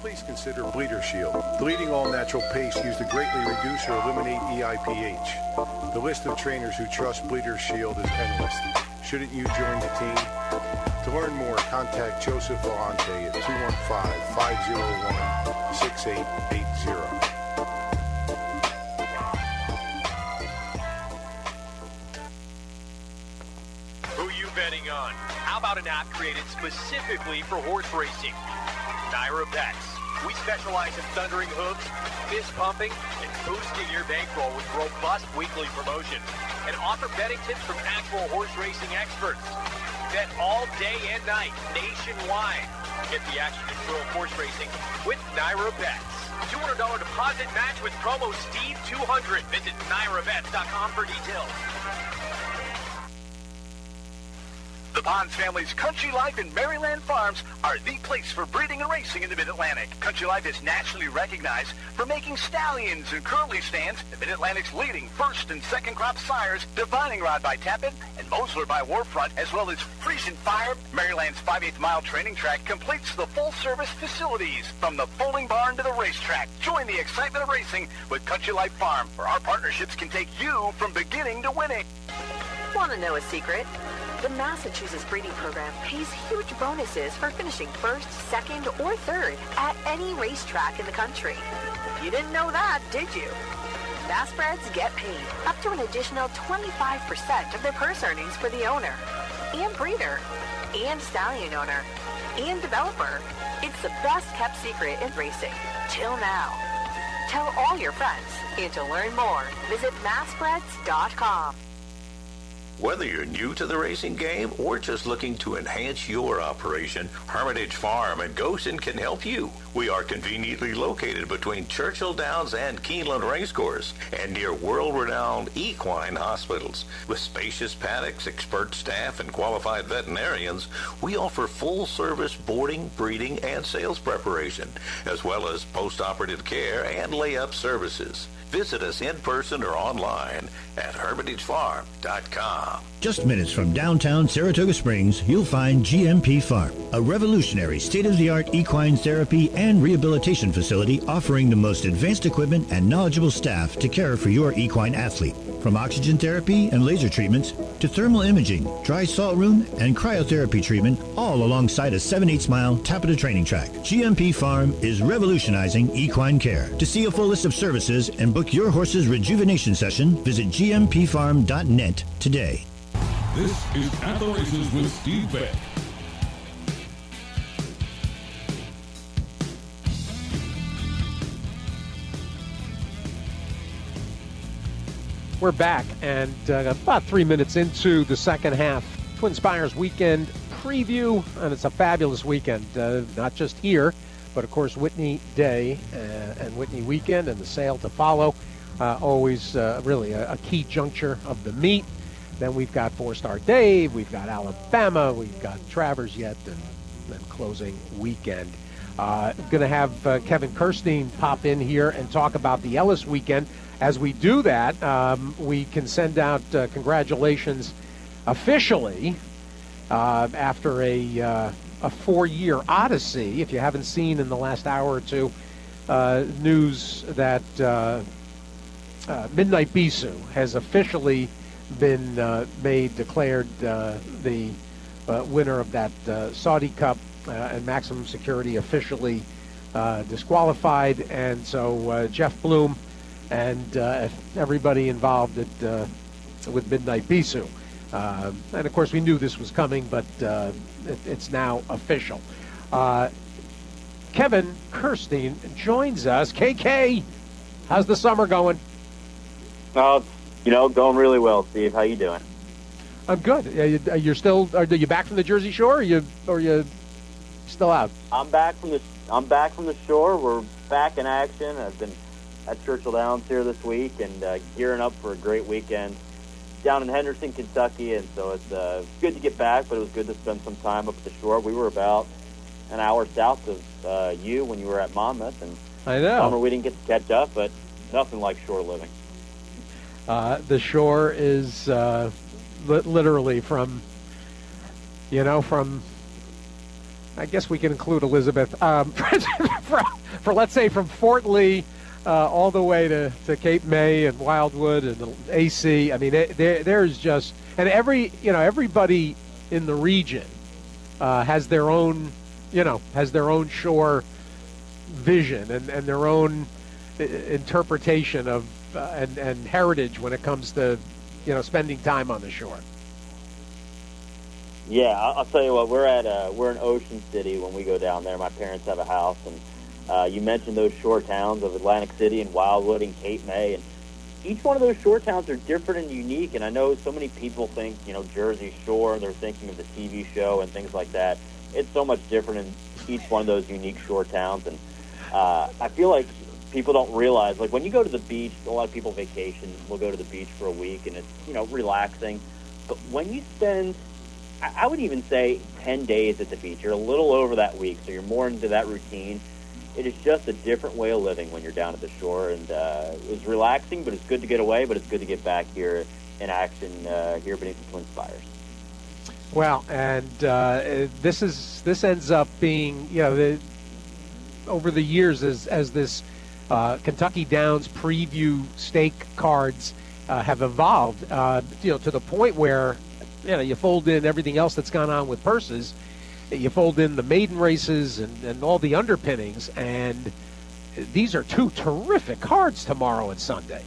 please consider Bleeder Shield, the leading all-natural paste used to greatly reduce or eliminate EIPH. The list of trainers who trust Bleeder Shield is endless. Shouldn't you join the team? To learn more, contact Joseph Vellante at 215-501-6880. Betting on. How about an app created specifically for horse racing? Naira Bets. We specialize in thundering hooves, fist pumping, and boosting your bankroll with robust weekly promotions and offer betting tips from actual horse racing experts. Bet all day and night nationwide. Get the action and thrill of horse racing with Naira Bets. $200 deposit match with promo Steve200. Visit NairaBets.com for details. The Bonds family's Country Life and Maryland Farms are the place for breeding and racing in the Mid-Atlantic. Country Life is nationally recognized for making stallions and curly stands, the Mid-Atlantic's leading first and second crop sires, Divining Rod by Tappan and Mosler by Warfront, as well as Friesian Fire. Maryland's 5/8 mile training track completes the full-service facilities from the foaling barn to the racetrack. Join the excitement of racing with Country Life Farm, where our partnerships can take you from beginning to winning. Want to know a secret? The Massachusetts breeding program pays huge bonuses for finishing first, second, or third at any racetrack in the country. You didn't know that, did you? Massbreds get paid up to an additional 25% of their purse earnings for the owner, and breeder, and stallion owner, and developer. It's the best kept secret in racing, till now. Tell all your friends, and to learn more, visit massbreds.com. Whether you're new to the racing game or just looking to enhance your operation, Hermitage Farm in Goshen can help you. We are conveniently located between Churchill Downs and Keeneland Racecourse and near world-renowned equine hospitals. With spacious paddocks, expert staff, and qualified veterinarians, we offer full-service boarding, breeding, and sales preparation, as well as post-operative care and lay-up services. Visit us in person or online at HermitageFarm.com. Just minutes from downtown Saratoga Springs, you'll find GMP Farm, a revolutionary state-of-the-art equine therapy and rehabilitation facility offering the most advanced equipment and knowledgeable staff to care for your equine athlete. From oxygen therapy and laser treatments to thermal imaging, dry salt room, and cryotherapy treatment, all alongside a 7/8 mile Tapeta training track. GMP Farm is revolutionizing equine care. To see a full list of services and book your horse's rejuvenation session, visit gmpfarm.net today. This is At the Races with Steve Beck. We're back, and about 3 minutes into the second half. Twin Spires weekend preview, and it's a fabulous weekend, not just here, but of course Whitney Day and Whitney weekend and the sale to follow. Always really a key juncture of the meet. Then we've got Four-Star Dave, we've got Alabama, we've got Travers yet, and then closing weekend. Going to have Kevin Kirstein pop in here and talk about the Ellis weekend. As we do that, we can send out congratulations officially after a 4-year odyssey. If you haven't seen in the last hour or two, news that Midnight Bisou has officially been declared the winner of that Saudi Cup, and Maximum Security officially disqualified. And so Jeff Bloom and everybody involved with Midnight Bisou. And of course we knew this was coming, but it's now official. Kevin Kirstein joins us. KK, how's the summer going? Going really well, Steve. How you doing? I'm good. You're still? Are you back from the Jersey Shore? Or you still out? I'm back from the shore. We're back in action. I've been at Churchill Downs here this week and gearing up for a great weekend down in Henderson, Kentucky. And so it's good to get back, but it was good to spend some time up at the shore. We were about an hour south of you when you were at Monmouth, and I know. Summer we didn't get to catch up, but nothing like shore living. The shore is literally from I guess we can include Elizabeth. For let's say from Fort Lee all the way to Cape May and Wildwood and the AC. I mean, there's just, and everybody in the region has their own shore vision and their own interpretation of and heritage when it comes to spending time on the shore. Yeah, I'll tell you what. We're in Ocean City when we go down there. My parents have a house, and you mentioned those shore towns of Atlantic City and Wildwood and Cape May, and each one of those shore towns are different and unique. And I know so many people think Jersey Shore, they're thinking of the TV show and things like that. It's so much different in each one of those unique shore towns, and I feel like people don't realize, like when you go to the beach, a lot of people vacation, will go to the beach for a week, and it's relaxing. But when you spend, I would even say 10 days at the beach. You're a little over that week, so you're more into that routine. It is just a different way of living when you're down at the shore, and it was relaxing, but it's good to get away, but it's good to get back here in action here beneath the Twin Spires. Well, and this ends up being, over the years as this Kentucky Downs preview stake cards have evolved, to the point where you fold in everything else that's gone on with purses, you fold in the maiden races and all the underpinnings, and these are two terrific cards tomorrow and Sunday.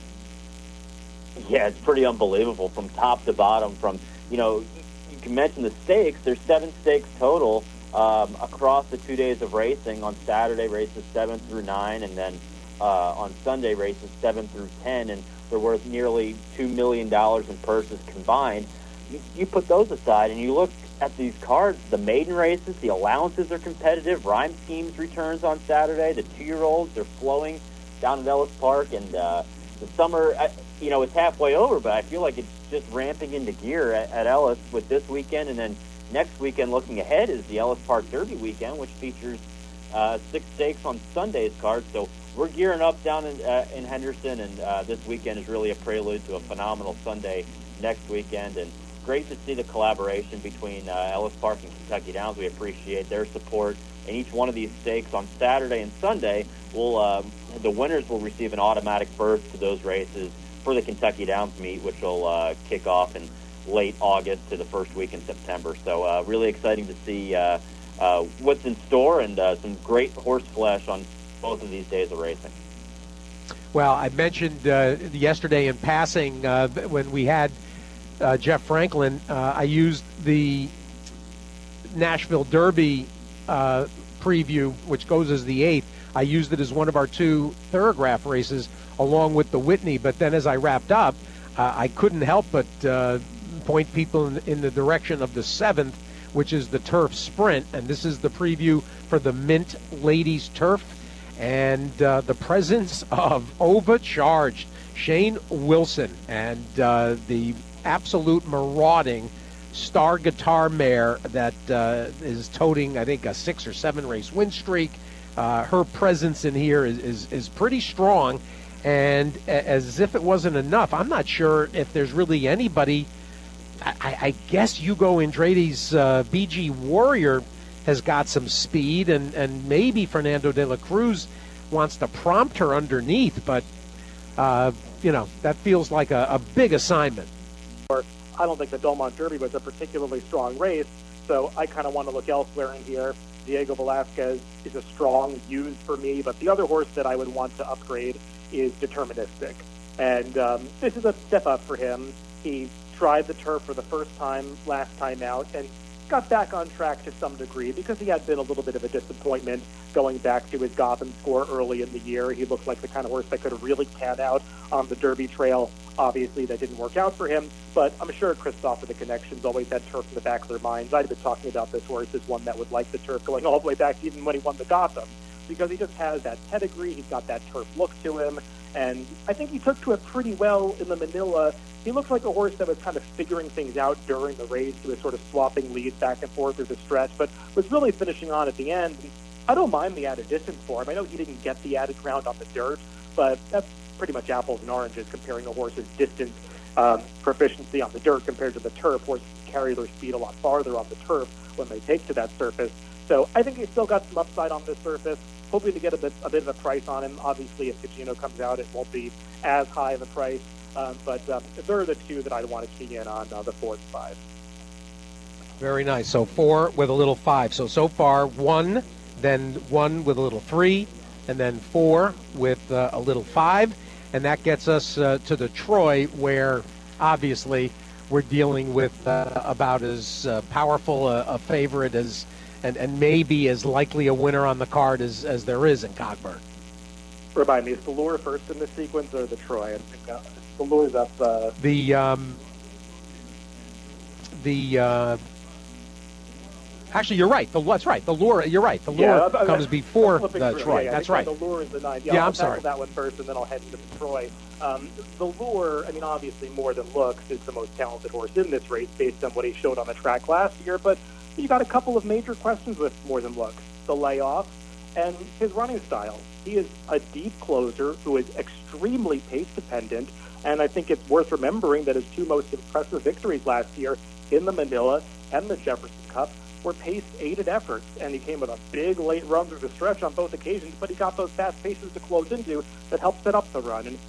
Yeah, it's pretty unbelievable from top to bottom. From, you can mention the stakes. There's 7 stakes total across the 2 days of racing. On Saturday, races 7 through 9, and then on Sunday, races 7 through 10, and they're worth nearly $2 million in purses combined. You put those aside and you look at these cards, the maiden races, the allowances are competitive. Rhyme Schemes returns on Saturday. The 2-year-olds are flowing down at Ellis Park, and the summer, it's halfway over, but I feel like it's just ramping into gear at Ellis with this weekend. And then next weekend, looking ahead, is the Ellis Park Derby weekend, which features 6 stakes on Sunday's card. So we're gearing up down in Henderson, and this weekend is really a prelude to a phenomenal Sunday next weekend. And great to see the collaboration between Ellis Park and Kentucky Downs. We appreciate their support. And each one of these stakes on Saturday and Sunday, the winners will receive an automatic berth to those races for the Kentucky Downs meet, which will kick off in late August to the first week in September. So really exciting to see what's in store, and some great horse flesh on both of these days of racing. Well, I mentioned yesterday in passing when we had Jeff Franklin, I used the Nashville Derby preview, which goes as the 8th. I used it as one of our 2 Thorograph races along with the Whitney. But then as I wrapped up, I couldn't help but point people in the direction of the 7th, which is the Turf Sprint. And this is the preview for the Mint Ladies Turf. And the presence of overcharged Shane Wilson and the absolute marauding Star Guitar mare that is toting, I think, a 6 or 7 race win streak. Her presence in here is pretty strong, and as if it wasn't enough, I'm not sure if there's really anybody. I guess Hugo Andrade's BG Warrior has got some speed, and maybe Fernando de la Cruz wants to prompt her underneath, but that feels like a big assignment. I don't think the Belmont Derby was a particularly strong race, so I kind of want to look elsewhere in here. Diego Velasquez is a strong use for me, but the other horse that I would want to upgrade is Deterministic. And this is a step up for him. He tried the turf for the first time last time out and got back on track to some degree because he had been a little bit of a disappointment going back to his Gotham score early in the year. He looked like the kind of horse that could really pan out on the Derby trail. Obviously, that didn't work out for him, but I'm sure Christophe and the Connections always had turf in the back of their minds. I'd been talking about this horse as one that would like the turf going all the way back even when he won the Gotham, because he just has that pedigree. He's got that turf look to him, and I think he took to it pretty well in the Manila. He looked like a horse that was kind of figuring things out during the race. He was sort of swapping leads back and forth through the stretch, but was really finishing on at the end. I don't mind the added distance for him. I know he didn't get the added ground on the dirt, but that's pretty much apples and oranges comparing a horse's distance proficiency on the dirt compared to the turf. Horses carry their speed a lot farther on the turf when they take to that surface. So I think he's still got some upside on this surface. Hoping to get a bit of a price on him. Obviously, if Ticino comes out, it won't be as high of a price. But there are the two that I'd want to key in on, the 4 and 5. Very nice. So 4 with a little 5. So far 1, then 1 with a little 3, and then 4 with a little 5. And that gets us to the Troy, where obviously we're dealing with about as powerful a favorite as and maybe as likely a winner on the card as there is in Cogburn. Remind me, is the Lure first in this sequence or the Troy? I think the Lure's up. Actually, you're right. That's right. The Lure. You're right. The Lure comes before the Troy. That's right. The Lure is the 9. Yeah, I'm sorry. That one first, and then I'll head into the Troy. The Lure, I mean, obviously, more than looks, is the most talented horse in this race based on what he showed on the track last year. But you got a couple of major questions with more than looks: the layoff and his running style. He is a deep closer who is extremely pace dependent, and I think it's worth remembering that his 2 most impressive victories last year in the Manila and the Jefferson Cup were pace-aided efforts, and he came with a big late run through the stretch on both occasions, but he got those fast paces to close into that helped set up the run. And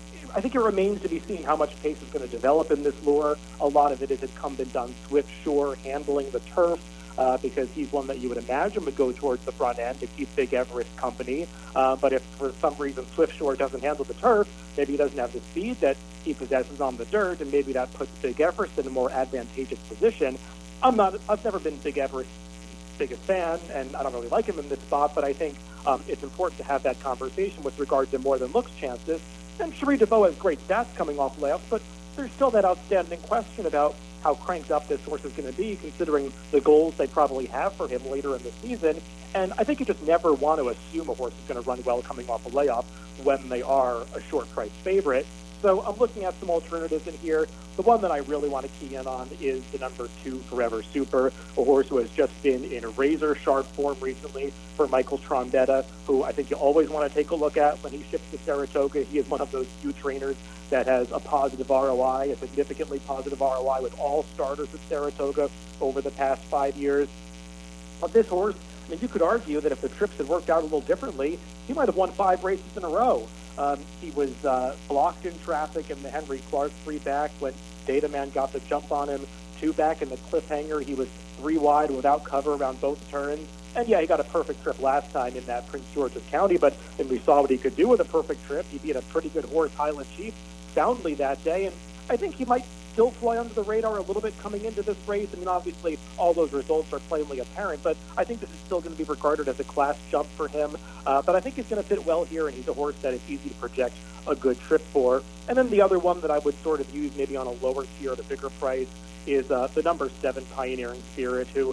I think it remains to be seen how much pace is going to develop in this Lure. A lot of it is incumbent on Swift Shore handling the turf, because he's one that you would imagine would go towards the front end to keep Big Everest company. But if for some reason Swift Shore doesn't handle the turf, maybe he doesn't have the speed that he possesses on the dirt, and maybe that puts Big Everest in a more advantageous position. I've never been Big Everest's biggest fan, and I don't really like him in this spot, but I think it's important to have that conversation with regard to more than looks chances. And Cherie DeVaux has great stats coming off layoffs, but there's still that outstanding question about how cranked up this horse is going to be, considering the goals they probably have for him later in the season. And I think you just never want to assume a horse is going to run well coming off a layoff when they are a short price favorite. So I'm looking at some alternatives in here. The one that I really want to key in on is the number 2, Forever Super, a horse who has just been in razor-sharp form recently for Michael Trombetta, who I think you always want to take a look at when he ships to Saratoga. He is one of those few trainers that has a positive ROI, a significantly positive ROI with all starters at Saratoga over the past 5 years. But this horse, I mean, you could argue that if the trips had worked out a little differently, he might have won 5 races in a row. He was blocked in traffic in the Henry Clark 3 back when Dataman got the jump on him. 2 back in the Cliffhanger. He was 3 wide without cover around both turns. And yeah, he got a perfect trip last time in that Prince George's County, but then we saw what he could do with a perfect trip. He beat a pretty good horse, Highland Chief, soundly that day. And I think he might still fly under the radar a little bit coming into this race. I mean, obviously, all those results are plainly apparent, but I think this is still going to be regarded as a class jump for him. But I think he's going to fit well here, and he's a horse that is easy to project a good trip for. And then the other one that I would sort of use maybe on a lower tier at a bigger price is the number 7 Pioneering Spirit, who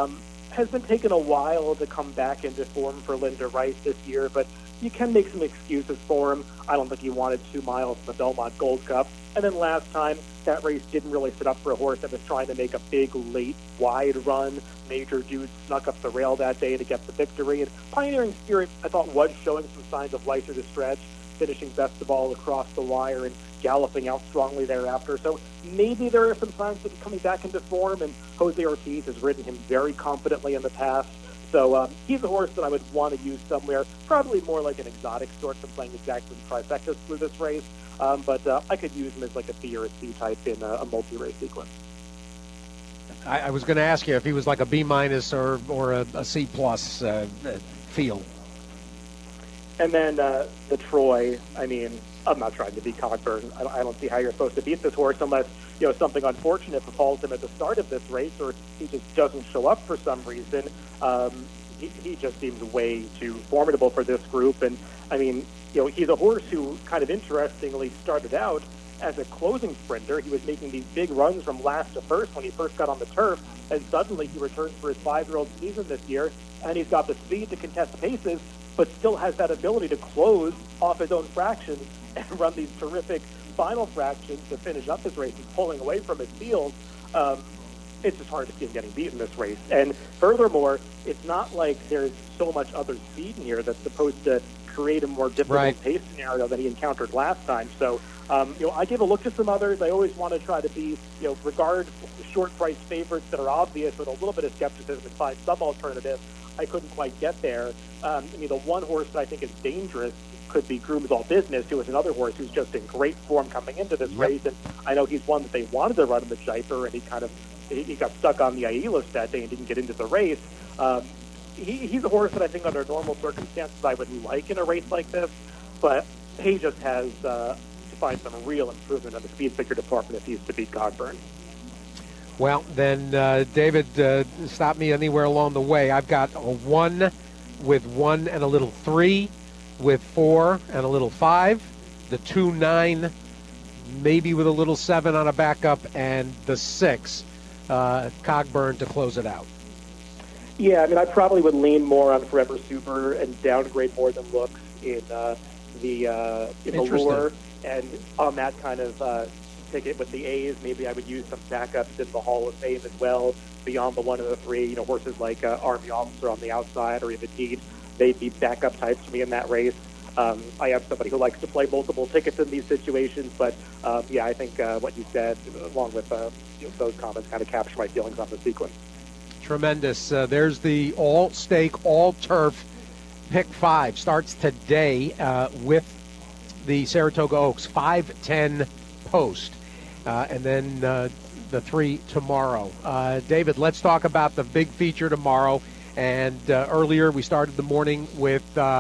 has been taking a while to come back into form for Linda Rice this year, but you can make some excuses for him. I don't think he wanted 2 miles in the Belmont Gold Cup. And then last time, that race didn't really set up for a horse that was trying to make a big, late, wide run. Major Dude snuck up the rail that day to get the victory. And Pioneering Spirit, I thought, was showing some signs of life through the stretch, finishing best of all across the wire and galloping out strongly thereafter. So maybe there are some signs of him coming back into form, and Jose Ortiz has ridden him very confidently in the past. So he's a horse that I would want to use somewhere, probably more like an exotic sort than playing exactly trifectas through this race. But I could use him as like a B or a C type in a multi-race sequence. I was going to ask you if he was like a B- or a C+ field. And then the Troy, I mean, I'm not trying to beat Cogburn. I don't see how you're supposed to beat this horse unless, something unfortunate befalls him at the start of this race, or he just doesn't show up for some reason. He just seems way too formidable for this group. And, I mean, he's a horse who kind of interestingly started out as a closing sprinter. He was making these big runs from last to first when he first got on the turf, and suddenly he returns for his 5-year-old season this year, and he's got the speed to contest paces, but still has that ability to close off his own fractions and run these terrific final fractions to finish up his race and pulling away from his field. it's just hard to see him getting beat in this race. And furthermore, it's not like there's so much other speed in here that's supposed to create a more difficult pace scenario than he encountered last time. So, I gave a look at some others. I always want to try to be, regard short price favorites that are obvious with a little bit of skepticism and find some alternatives. I couldn't quite get there. The one horse that I think is dangerous could be Grooms All Business, who is another horse who's just in great form coming into this race. And I know he's one that they wanted to run in the Jaipur, and he got stuck on the Ailos that day and didn't get into the race. He's a horse that I think under normal circumstances I would like in a race like this, but he just has to find some real improvement on the speed figure department if he's to beat Cogburn. Well, then, David, stop me anywhere along the way. I've got a 1 with 1 and a little 3, with 4 and a little 5, the 2-9, maybe with a little 7 on a backup, and the 6, Cogburn to close it out. Yeah, I probably would lean more on Forever Super and downgrade more than looks in the lure, and on that kind of ticket with the A's, maybe I would use some backups in the Hall of Fame as well, beyond the 1 and the 3. Horses like Army Officer on the outside or even Deed, they'd be backup types for me in that race. I am somebody who likes to play multiple tickets in these situations, but I think what you said, along with those comments, kind of capture my feelings on the sequence. Tremendous. There's the all-stake, all-turf pick 5. Starts today with the Saratoga Oaks, 5:10 post, and then the 3 tomorrow. David, let's talk about the big feature tomorrow. And earlier we started the morning with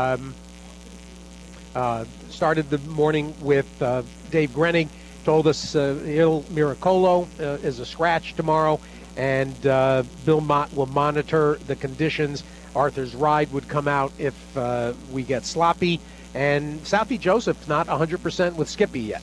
Dave Grenning. Told us Il Miracolo is a scratch tomorrow, and Bill Mott will monitor the conditions. Arthur's Ride would come out if we get sloppy, and Southie Joseph not 100% with Skippy yet.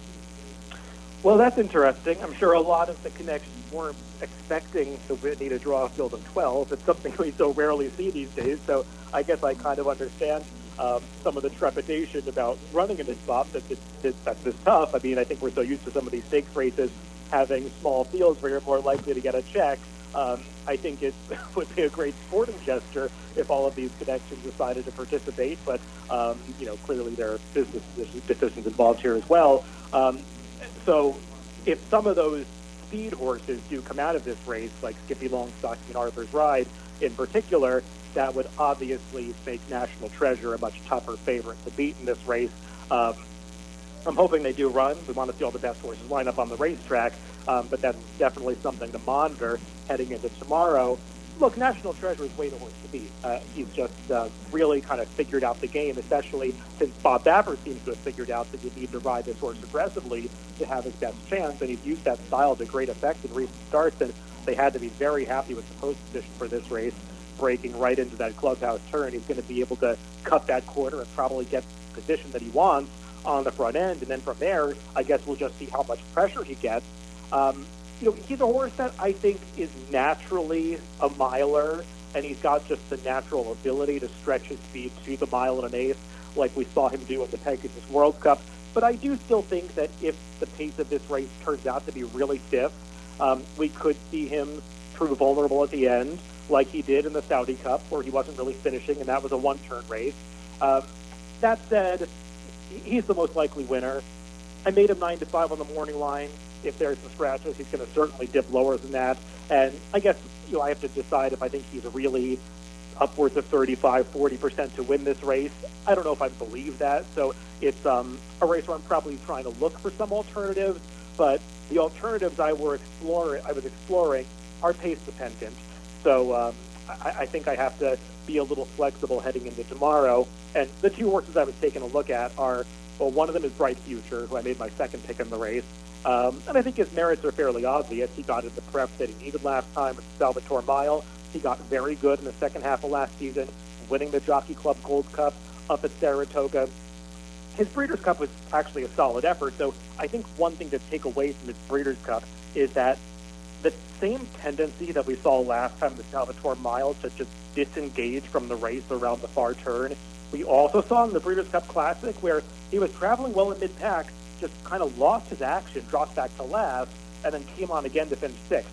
Well, that's interesting. I'm sure a lot of the connections weren't expecting the Whitney to draw a field of 12. It's something we so rarely see these days, so I guess I kind of understand some of the trepidation about running in this spot that's this tough. I think we're so used to some of these stakes races having small fields where you're more likely to get a check. I think it would be a great sporting gesture if all of these connections decided to participate, but clearly there are business decisions involved here as well. So if some of those speed horses do come out of this race, like Skippy Longstocking and Arthur's Ride in particular, that would obviously make National Treasure a much tougher favorite to beat in this race. I'm hoping they do run. We want to see all the best horses line up on the racetrack, but that's definitely something to monitor heading into tomorrow. Look, National Treasure is way the horse to beat. He's just really kind of figured out the game, especially since Bob Baffert seems to have figured out that you need to ride this horse aggressively to have his best chance, and he's used that style to great effect in recent starts, and they had to be very happy with the post position for this race, breaking right into that clubhouse turn. He's going to be able to cut that corner and probably get the position that he wants on the front end, and then from there, I guess we'll just see how much pressure he gets. He's a horse that I think is naturally a miler, and he's got just the natural ability to stretch his speed to the 1.125 like we saw him do in the Pegasus World Cup. But I do still think that if the pace of this race turns out to be really stiff, we could see him prove vulnerable at the end, like he did in the Saudi Cup, where he wasn't really finishing, and that was a one-turn race. That said, he's the most likely winner. I made him 9-5 on the morning line. If there's some scratches, he's going to certainly dip lower than that. And I guess I have to decide if I think he's really upwards of 35-40% to win this race. I don't know if I believe that. So it's a race where I'm probably trying to look for some alternatives. But the alternatives I was exploring are pace dependent. So I think I have to be a little flexible heading into tomorrow. And the two horses I was taking a look at are, well, one of them is Bright Future, who I made my second pick in the race. And I think his merits are fairly obvious. He got in the prep that he needed last time at the Salvatore Mile. He got very good in the second half of last season, winning the Jockey Club Gold Cup up at Saratoga. His Breeders' Cup was actually a solid effort, so I think one thing to take away from his Breeders' Cup is that the same tendency that we saw last time at the Salvatore Mile to just disengage from the race around the far turn, we also saw in the Breeders' Cup Classic, where he was traveling well in mid-pack, just kind of lost his action, dropped back to last, and then came on again to finish sixth. So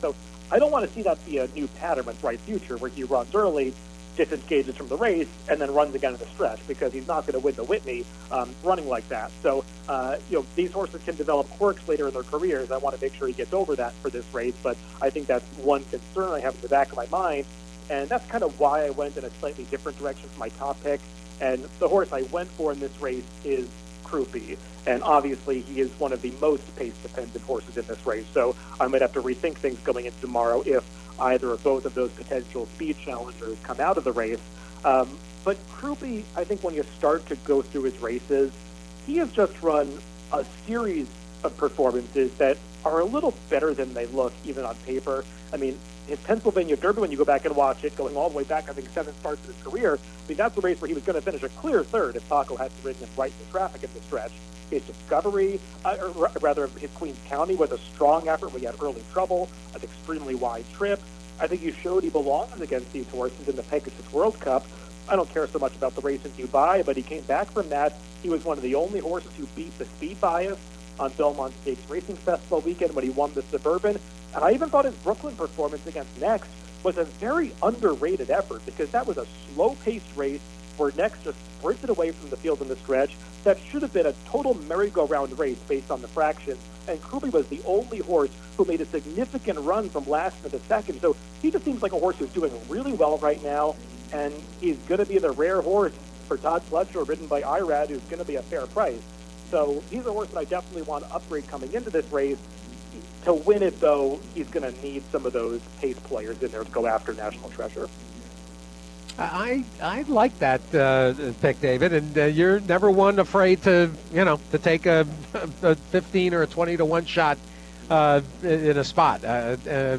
I don't want to see that be a new pattern with Bright Future, where he runs early, disengages from the race, and then runs again in the stretch, because he's not going to win the Whitney running like that. So, these horses can develop quirks later in their careers. I want to make sure he gets over that for this race, but I think that's one concern I have in the back of my mind, and that's kind of why I went in a slightly different direction for my top pick. And the horse I went for in this race is Croupi, and obviously he is one of the most pace-dependent horses in this race, so I might have to rethink things going into tomorrow if either or both of those potential speed challengers come out of the race. But Croupi, I think when you start to go through his races, he has just run a series of performances that are a little better than they look, even on paper. I mean, his Pennsylvania Derby, when you go back and watch it, going all the way back, I think 7 starts in his career, I mean, that's the race where he was going to finish a clear third if Taco hadn't ridden him right in the traffic in the stretch. His Discovery, or rather his Queens County, was a strong effort where he had early trouble, an extremely wide trip. I think he showed he belongs against these horses in the Pegasus World Cup. I don't care so much about the race in Dubai, but he came back from that. He was one of the only horses who beat the speed bias on Belmont Stakes Racing Festival weekend when he won the Suburban. And I even thought his Brooklyn performance against Next was a very underrated effort, because that was a slow-paced race where Next just sprinted away from the field in the stretch. That should have been a total merry-go-round race based on the fractions, and Croupi was the only horse who made a significant run from last to the second. So he just seems like a horse who's doing really well right now, and he's going to be the rare horse for Todd Fletcher, ridden by Irad, who's going to be a fair price. So he's a horse that I definitely want to upgrade coming into this race. To win it, though, he's going to need some of those pace players in there to go after National Treasure. I like that pick, David, and you're never one afraid to take a 15 or a 20 to 1 shot in a spot. I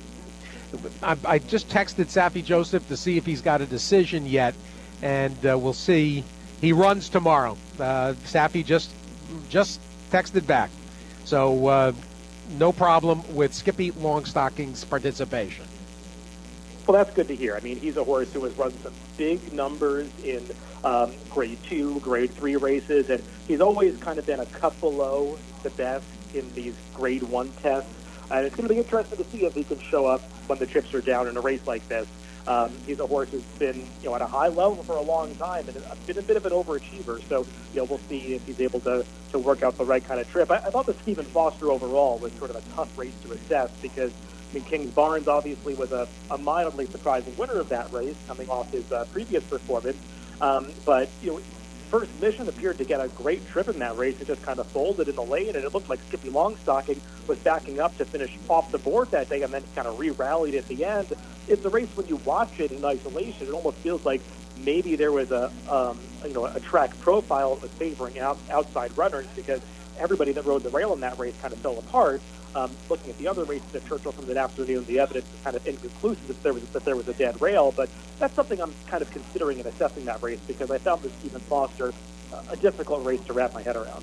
just texted Saffie Joseph to see if he's got a decision yet, and we'll see. He runs tomorrow. Saffie just texted back, so no problem with Skippy Longstocking's participation. Well, that's good to hear. I mean, he's a horse who has run some big numbers in Grade 2, Grade 3 races, and he's always kind of been a cut below the best in these Grade 1 tests. And it's going to be interesting to see if he can show up when the chips are down in a race like this. He's a horse who's been, at a high level for a long time and been a bit of an overachiever. So, we'll see if he's able to work out the right kind of trip. I thought the Stephen Foster overall was sort of a tough race to assess, because Kings Barnes obviously was a mildly surprising winner of that race, coming off his previous performance. But First Mission appeared to get a great trip in that race. It just kind of folded in the lane, and it looked like Skippy Longstocking was backing up to finish off the board that day, and then kind of re-rallied at the end. It's a race when you watch it in isolation, it almost feels like maybe there was a track profile that was favoring outside runners, because everybody that rode the rail in that race kind of fell apart. Looking at the other races at Churchill from that afternoon, the evidence is kind of inconclusive that there was a dead rail, but that's something I'm kind of considering in assessing that race, because I found with Stephen Foster a difficult race to wrap my head around.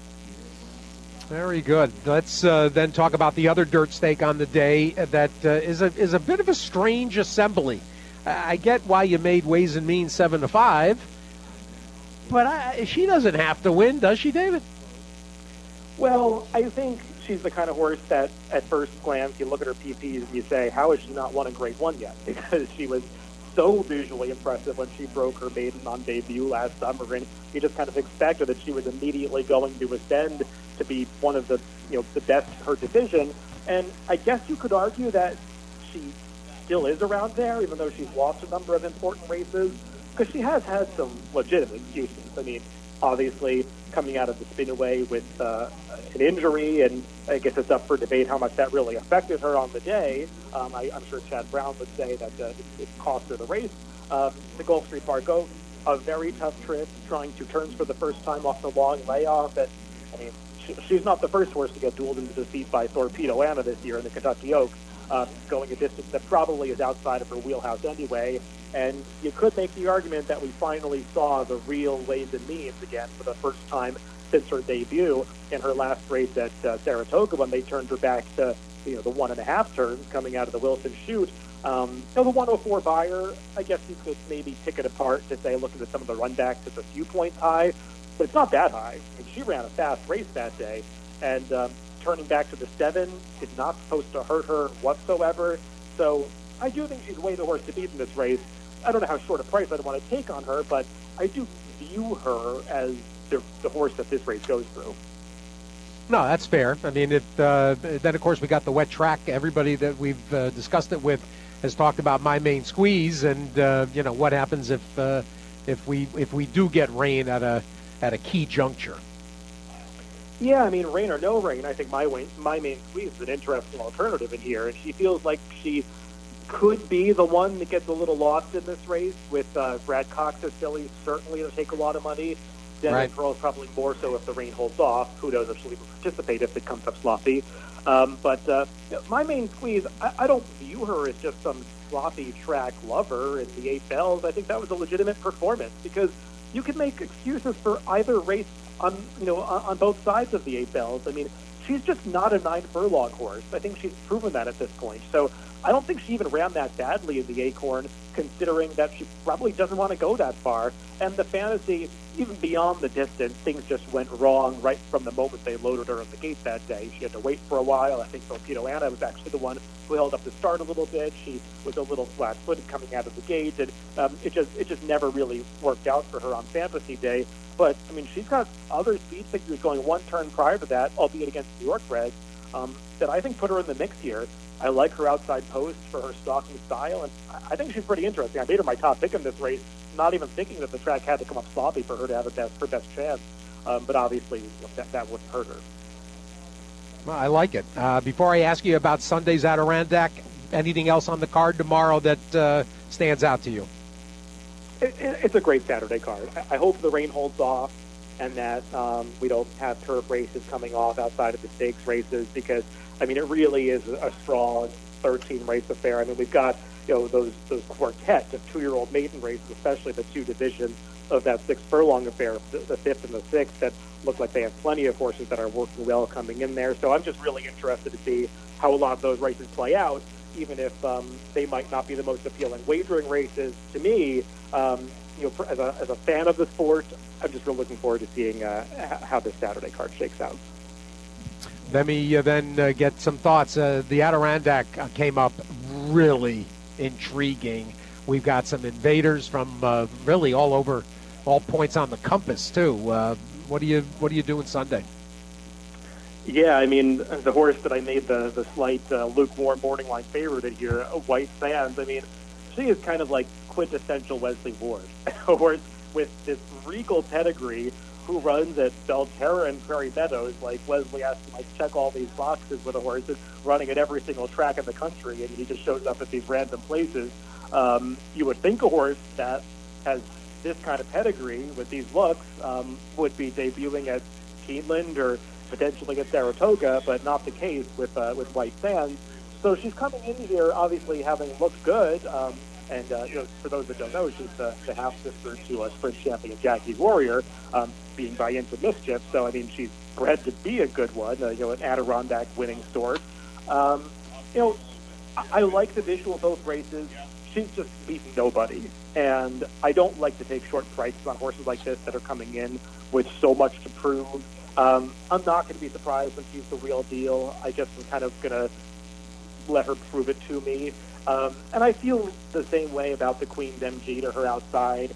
Very good. Let's then talk about the other dirt stake on the day that is a bit of a strange assembly. I get why you made Ways and Means 7-5, but she doesn't have to win, does she, David? Well, I think she's the kind of horse that, at first glance, you look at her PPs and you say, how has she not won a Grade 1 yet? Because she was so visually impressive when she broke her maiden on debut last summer, and you just kind of expected that she was immediately going to ascend to be one of the best in her division. And I guess you could argue that she still is around there, even though she's lost a number of important races, because she has had some legitimate excuses. I mean, obviously, coming out of the Spinaway with an injury, and I guess it's up for debate how much that really affected her on the day. I'm sure Chad Brown would say that it cost her the race. The Gulf Street Park Oaks, a very tough trip, trying 2 turns for the first time off the long layoff. And I mean, she's not the first horse to get dueled into defeat by Torpedo Anna this year in the Kentucky Oaks, going a distance that probably is outside of her wheelhouse anyway. And you could make the argument that we finally saw the real Ways and Means again for the first time since her debut in her last race at Saratoga, when they turned her back to the 1.5 turns coming out of the Wilson chute. The 104 buyer, I guess you could maybe pick it apart to say, looking at some of the runbacks, it's a few points high, but it's not that high. I mean, she ran a fast race that day, and turning back to the 7 is not supposed to hurt her whatsoever. So I do think she's way the horse to beat in this race. I don't know how short a price I'd want to take on her, but I do view her as the horse that this race goes through. No, that's fair. I mean, then, of course, we got the wet track. Everybody that we've discussed it with has talked about My Main Squeeze, and what happens if we do get rain at a key juncture. Yeah, I mean, rain or no rain, I think My Main Squeeze is an interesting alternative in here, and she feels like she could be the one that gets a little lost in this race with Brad Cox's fillies. Certainly, it'll take a lot of money. Denton Pearl's probably more so if the rain holds off. Who knows if she'll even participate if it comes up sloppy. But My Main Squeeze, I don't view her as just some sloppy track lover in the 8 bells. I think that was a legitimate performance because you can make excuses for either race on both sides of the 8 bells. I mean, she's just not a 9 furlong horse. I think she's proven that at this point. So I don't think she even ran that badly in the Acorn, considering that she probably doesn't want to go that far. And the fantasy, even beyond the distance, things just went wrong right from the moment they loaded her at the gate that day. She had to wait for a while. I think Torpedo Anna was actually the one who held up the start a little bit. She was a little flat-footed coming out of the gate, and it just never really worked out for her on fantasy day. But, I mean, she's got other speed figures going one turn prior to that, albeit against New York Reds, that I think put her in the mix here. I like her outside post for her stalking style, and I think she's pretty interesting. I made her my top pick in this race, not even thinking that the track had to come up sloppy for her to have her best chance. But obviously, that wouldn't hurt her. Well, I like it. Before I ask you about Sunday's Adirondack, anything else on the card tomorrow that stands out to you? It's a great Saturday card. I hope the rain holds off and that we don't have turf races coming off outside of the stakes races because, I mean, it really is a strong 13-race affair. I mean, we've got, those quartet of 2-year-old maiden races, especially the 2 divisions of that 6 furlong affair, the 5th and the 6th, that look like they have plenty of horses that are working well coming in there. So I'm just really interested to see how a lot of those races play out, even if they might not be the most appealing wagering races to me. As a fan of the sport, I'm just really looking forward to seeing how this Saturday card shakes out. Let me then get some thoughts. The Adirondack came up really intriguing. We've got some invaders from really all over, all points on the compass too. What are you doing Sunday? Yeah, I mean, the horse that I made the slight lukewarm morning line favorite in here, White Sands. I mean, she is kind of like quintessential Wesley Ward, a horse with this regal pedigree who runs at Belterra and Prairie Meadows. Like, Wesley has to check all these boxes with a horse that's running at every single track in the country, and he just shows up at these random places. You would think a horse that has this kind of pedigree with these looks would be debuting at Keeneland or potentially at Saratoga, but not the case with White Sands. So she's coming in here obviously having looked good. And for those that don't know, she's the half-sister to sprint champion Jackie Warrior, being by Into Mischief. So, I mean, she's bred to be a good one, an Adirondack winning sort. I like the visual of both races. She's just beaten nobody. And I don't like to take short prices on horses like this that are coming in with so much to prove. I'm not going to be surprised when she's the real deal. I just am kind of going to let her prove it to me. And I feel the same way about the Queen's MG to her outside.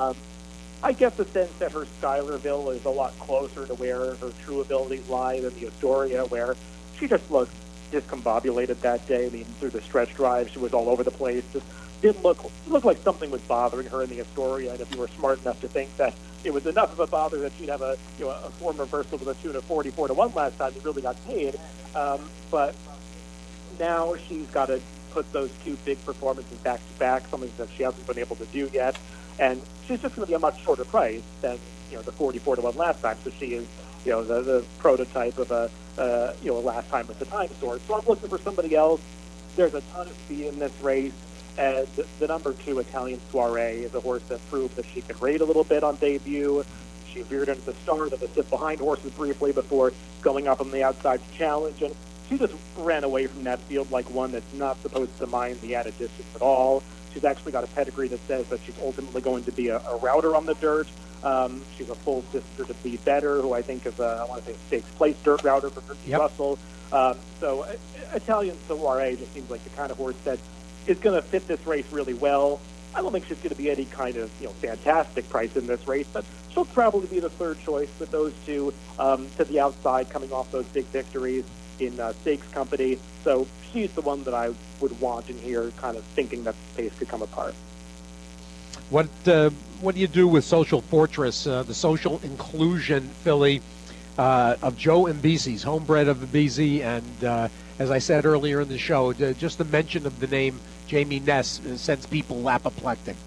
I get the sense that her Schuylerville is a lot closer to where her true abilities lie than the Astoria, where she just looked discombobulated that day. I mean, through the stretch drive, she was all over the place. Just didn't look like something was bothering her in the Astoria. And if you were smart enough to think that it was enough of a bother that she'd have a form reversal with a tune of 44-1 last time, you really got paid. But now she's got to put those 2 big performances back to back, something that she hasn't been able to do yet. And she's just going to be a much shorter price than the 44-1 last time. So she is the prototype of a last time at the time sort. So I'm looking for somebody else. There's a ton of speed in this race, and the number 2 Italian Soiree is a horse that proved that she could rate a little bit on debut. She veered into the start of the sit behind horses briefly before going up on the outside to challenge, and she just ran away from that field like one that's not supposed to mind the added distance at all. She's actually got a pedigree that says that she's ultimately going to be a router on the dirt. She's a full sister to Be Better, who I think is I want to say Stakes Place dirt router for Christy Russell. So Italian Soiree just seems like the kind of horse that is going to fit this race really well. I don't think she's going to be any kind of fantastic price in this race, but she'll probably be the third choice with those two to the outside, coming off those big victories in Stakes Company. So she's the one that I would want in here, kind of thinking that the pace could come apart. What do you do with Social Fortress, the social inclusion filly of Joe Mbisi's, homebred of Mbisi, and as I said earlier in the show, just the mention of the name Jamie Ness sends people apoplectic.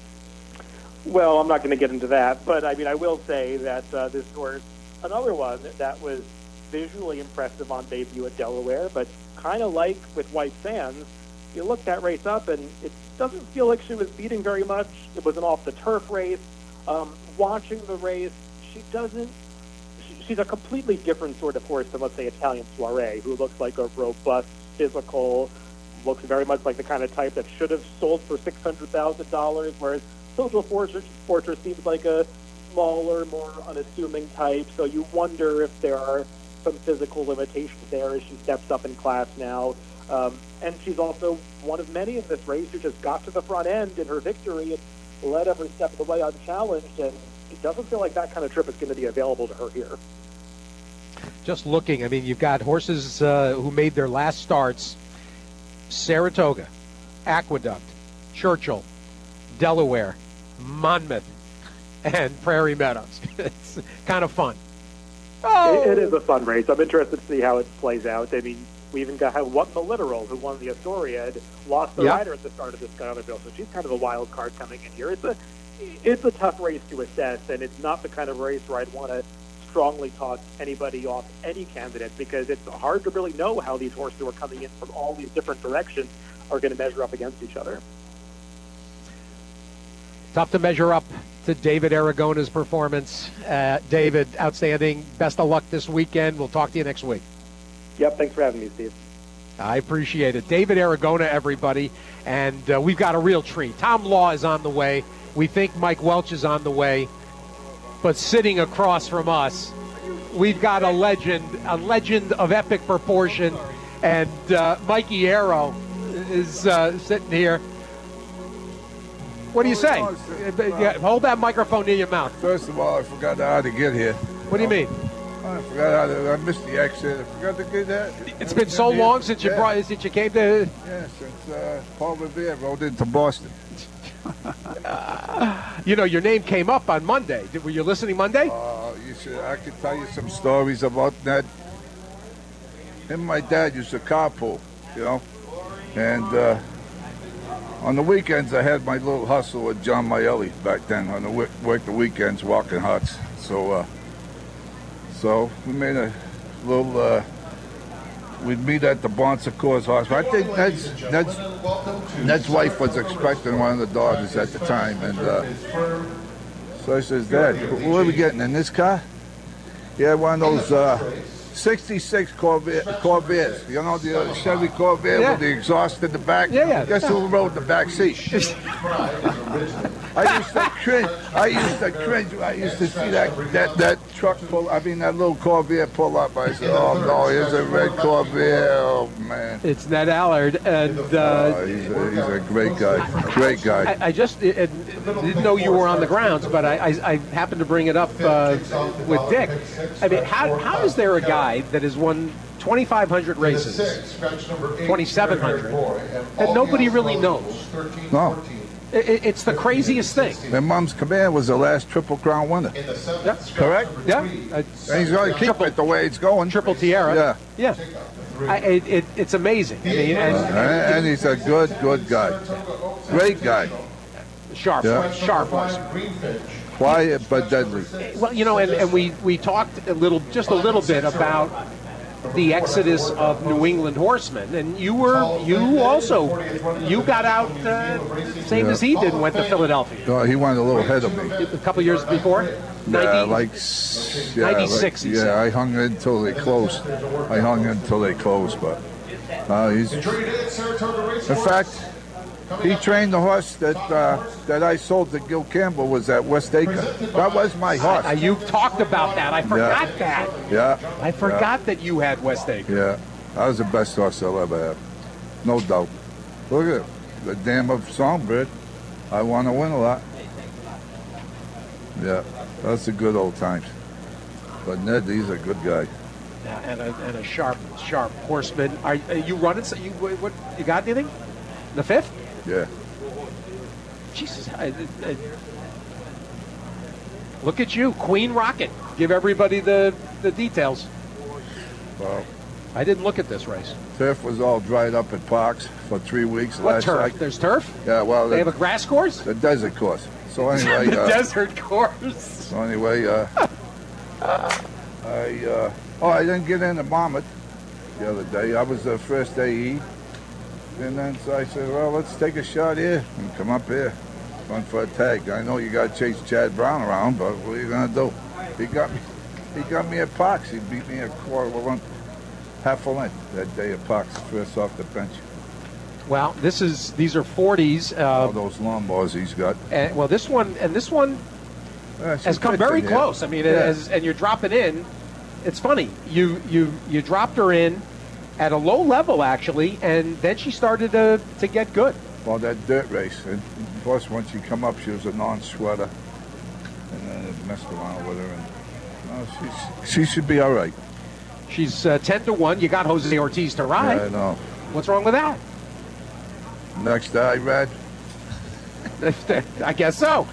Well, I'm not going to get into that, but I mean, I will say that this horse, another one that was visually impressive on debut at Delaware, but kind of like with White Sands, you look that race up and it doesn't feel like she was beating very much. It was an off-the-turf race. Watching the race, she's a completely different sort of horse than, let's say, Italian Soiree, who looks like a robust, physical, looks very much like the kind of type that should have sold for $600,000, whereas Social Fortress seems like a smaller, more unassuming type. So you wonder if there are some physical limitations there as she steps up in class now. And she's also one of many in this race who just got to the front end in her victory and led every step of the way unchallenged. And it doesn't feel like that kind of trip is going to be available to her here. Just looking, I mean, you've got horses who made their last starts: Saratoga, Aqueduct, Churchill, Delaware, Monmouth, and Prairie Meadows. It's kind of fun. It is a fun race. I'm interested to see how it plays out. I mean, we even got What the Literal, who won the Astoria, had lost the rider at the start of this Schuylerville, so she's kind of a wild card coming in here. It's a tough race to assess, and it's not the kind of race where I'd want to strongly toss anybody off any candidate, because it's hard to really know how these horses who are coming in from all these different directions are going to measure up against each other. Tough to measure up to David Aragona's performance. David, outstanding. Best of luck this weekend. We'll talk to you next week. Yep, thanks for having me, Steve. I appreciate it. David Aragona, everybody. And we've got a real treat. Tom Law is on the way. We think Mike Welch is on the way. But sitting across from us, we've got a legend of epic proportion. And Mikey Arrow is sitting here. What do you say? Hold that microphone near your mouth. First of all, I forgot how to get here. What do you mean? I forgot how to. I missed the exit. I forgot to get that. It's been so long since you came to. Yeah, since Paul Revere rode into Boston. Your name came up on Monday. Were you listening Monday? I could tell you some stories about that. Him and my dad used to carpool, and on the weekends I had my little hustle with John Maielli back then. On the work the weekends, walking huts. So we made a little. We'd meet at the Bonsecours Hospital. I think Ned's wife was expecting one of the daughters at the time, and so I says, "Dad, what are we getting in this car?" He had one of those 66 Corvairs. You know, the Chevy Corvair with the exhaust in the back? Yeah. Guess who rode the back seat? I used to cringe. I used to see that truck pull. I mean, that little Corvair pull up. I said, "Oh no, here's a red Corvair." Oh man. It's Ned Allard, and he's a great guy. Great guy. I just didn't know you were on the grounds, but I happened to bring it up with Dick. I mean, how is there a guy that has won 2,500 races, 2,700, that nobody really knows? No. It's the craziest thing. Their mom's command was the last Triple Crown winner. Yeah. Correct? Yeah. And he's going to keep it the way it's going. Triple Tiara. Yeah. It's amazing. I mean, and he's a good guy. Great guy. Sharp horse. Quiet but deadly. Well, and we talked just a little bit about the exodus of New England horsemen, and you got out same as he did and went to Philadelphia. He went a little ahead of me. A couple years before? 96. I hung until they closed. But he's. In fact, He trained the horse that I sold to Gil Campbell was at West Acre. That was my horse. You talked about that. I forgot that. Yeah. I forgot that you had West Acre. Yeah. That was the best horse I'll ever have. No doubt. Look at it. The dam of Songbird. I want to win a lot. Yeah. That's the good old times. But Ned, he's a good guy. Yeah, and a sharp horseman. Are you running? What you got anything? The 5th? Yeah. Jesus. Look at you, Queen Rocket. Give everybody the details. Well, I didn't look at this race. Turf was all dried up at Parks for 3 weeks. What turf? There's turf? Yeah, well, they have a grass course? The desert course. So anyway, the desert course. So anyway, I didn't get into Monmouth the other day. I was the first AE. And then so I said, well, let's take a shot here and come up here. Run for a tag. I know you got to chase Chad Brown around, but what are you going to do? He got me at Parks. He beat me a half a length that day at Parks, first off the bench. Well, these are 40s. All those lawnmowers he's got. Well, this one has come very close. I mean, and you're dropping in. It's funny. You dropped her in at a low level, actually, and then she started to get good. Well, that dirt race. And of course, once you come up, she was a non-sweater. And then it messed around with her. And she should be all right. She's 10-1. You got Jose Ortiz to ride. Yeah, I know. What's wrong with that? Next I read. I guess so.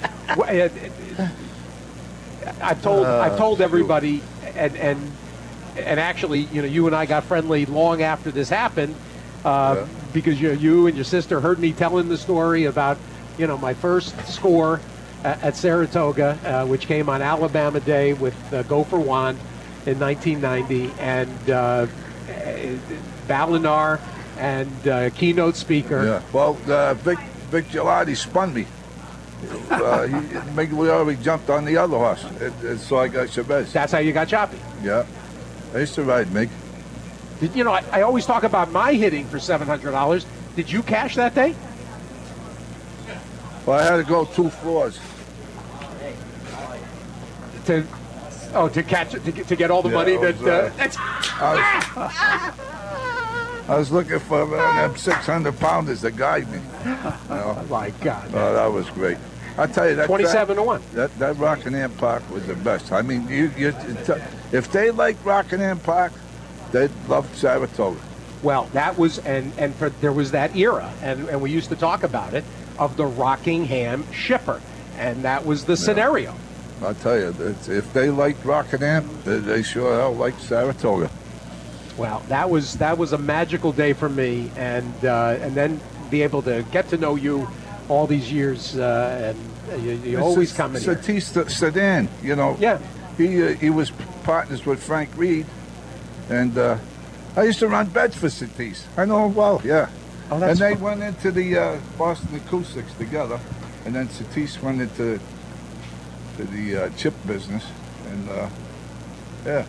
I've told everybody, and actually, you and I got friendly long after this happened, because you and your sister heard me telling the story about, my first score at Saratoga, which came on Alabama Day with Gopher Juan in 1990, and Balinar and keynote speaker. Yeah. Well, Vic Gelati spun me. We already jumped on the other horse, so I got Chavez. That's how you got choppy. Yeah. I used to ride Mig. I always talk about my hitting for $700. Did you cash that day? Well, I had to go 2 floors. To catch it, to get all the money I was looking for them 600-pounders to guide me. Oh my God! Oh, that was great. I tell you that 27-1. That Rockingham Park was the best. I mean, if they liked Rockingham Park, they'd love Saratoga. Well, that was there was that era, and we used to talk about it, of the Rockingham shipper, and that was the scenario. I'll tell you, if they liked Rockingham, they sure hell liked Saratoga. Well, that was a magical day for me, and then be able to get to know you all these years, and you always come in here. Satis Sedan, Yeah. He was partners with Frank Reed, and I used to run beds for Satis. I know him well, yeah. Oh, that's and they went into the Boston Acoustics together, and then Satis went into the chip business, and yeah.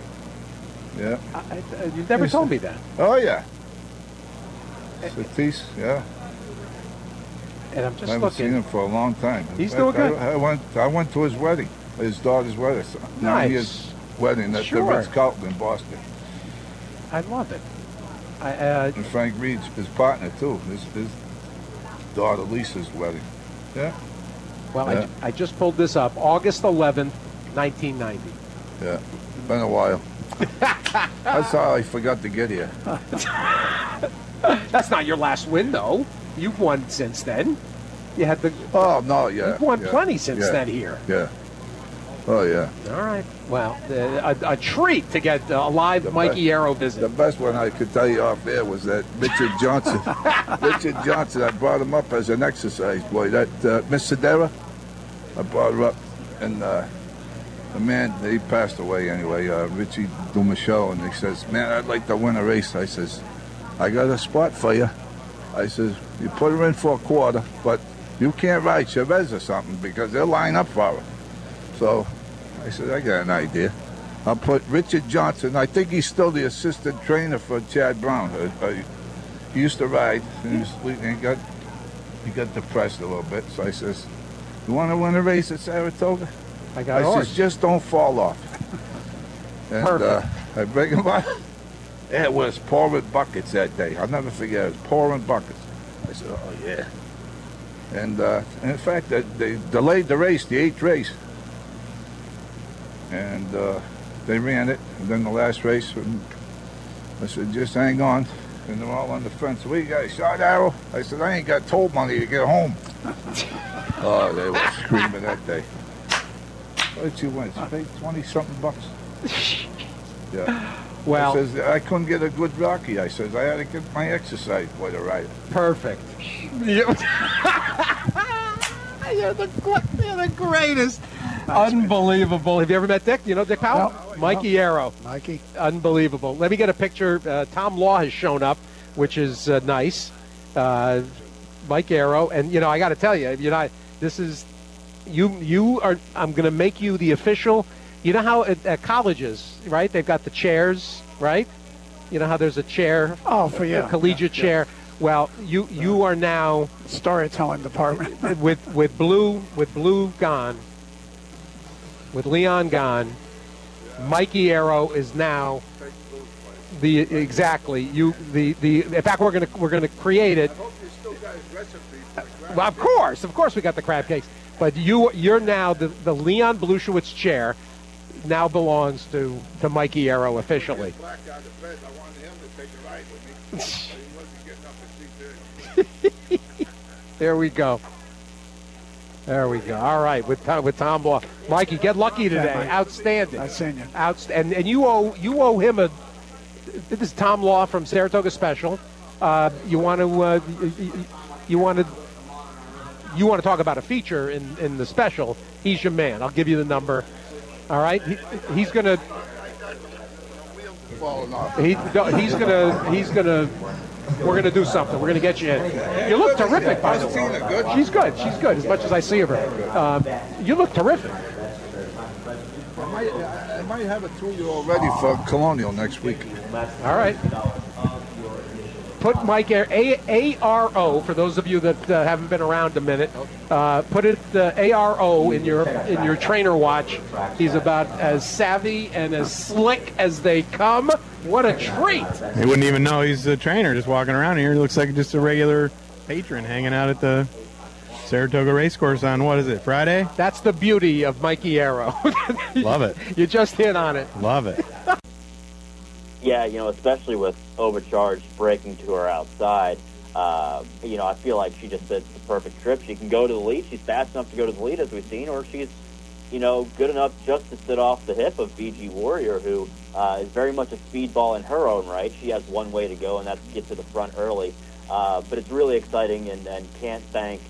You never told me that. Oh yeah. Satis, yeah. And I'm just I haven't seen him for a long time. He's doing good. I went to his wedding, his daughter's wedding. Nice. 9-year wedding at the Ritz-Carlton in Boston. I love it. And Frank Reed's his partner too. His daughter Lisa's wedding. Yeah. Well, yeah. I just pulled this up. August 11th, 1990. Yeah. Been a while. That's how I forgot to get here. That's not your last win, though. You've won since then. You had the. Oh no, yeah. You've won plenty since then here. Yeah. Oh yeah. All right. Well, a treat to get a live Mikey Arrow visit. The best one I could tell you off air was that Richard Johnson. Richard Johnson. I brought him up as an exercise boy. That Miss Sedera. I brought her up, and the man, he passed away anyway. Richie Dumichel, and he says, "Man, I'd like to win a race." I says, "I got a spot for you." I says, "You put her in for a quarter, but you can't ride Chavez or something because they'll line up for her." So I said, "I got an idea. I'll put Richard Johnson. I think he's still the assistant trainer for Chad Brown. He used to ride, and he got depressed a little bit. So I says, "You want to win a race at Saratoga?" I says, "Just don't fall off." And I bring him up. It was pouring buckets that day. I'll never forget. It was pouring buckets. I said, "Oh yeah." And in fact, they delayed the race, the 8th race, and they ran it. And then the last race, and I said, "Just hang on." And they're all on the fence. "We got a shot arrow." I said, "I ain't got toll money to get home." Oh, they were screaming that day. What did you win? You paid 20-something bucks. Yeah. Well, I says, "I couldn't get a good Rocky." I says, "I had to get my exercise for the ride." Perfect. You're the greatest. Unbelievable. Have you ever met Dick? You know Dick Powell? No, Mikey Arrow. Mikey. Unbelievable. Let me get a picture. Tom Law has shown up, which is nice. Mike Arrow. And, I got to tell you, this is, you are, I'm going to make you the official. You know how at colleges, right, they've got the chairs, right? You know how there's a chair? Oh, for you. A collegiate chair. Well, you are now storytelling department with Blue gone, with Leon gone. Mikey Arrow is now the exactly you the in fact we're gonna create it. Well, of course we got the crab cakes, but you're now the Leon Blushewitz chair now belongs to Mikey Arrow officially. There we go. All right, with Tom Law, Mikey, get lucky today. Outstanding. I've seen you. And you owe him a. This is Tom Law from Saratoga Special. You want to talk about a feature in the special? He's your man. I'll give you the number. All right, he's gonna. We're going to do something. We're going to get you in. You look terrific, by the way. She's good. As much as I see of her. You look terrific. I might have a 2-year-old ready for Colonial next week. All right. Put Mike ARO for those of you that haven't been around a minute. Put it ARO in your trainer watch. He's about as savvy and as slick as they come. What a treat! He wouldn't even know he's a trainer just walking around here. He looks like just a regular patron hanging out at the Saratoga Racecourse on, what is it, Friday? That's the beauty of Mikey Arrow. Love it. You just hit on it. Love it. Yeah, especially with Overcharged breaking to her outside, I feel like she just did the perfect trip. She can go to the lead. She's fast enough to go to the lead, as we've seen, or she's, good enough just to sit off the hip of BG Warrior, who is very much a speedball in her own right. She has one way to go, and that's to get to the front early. But it's really exciting, and can't thank,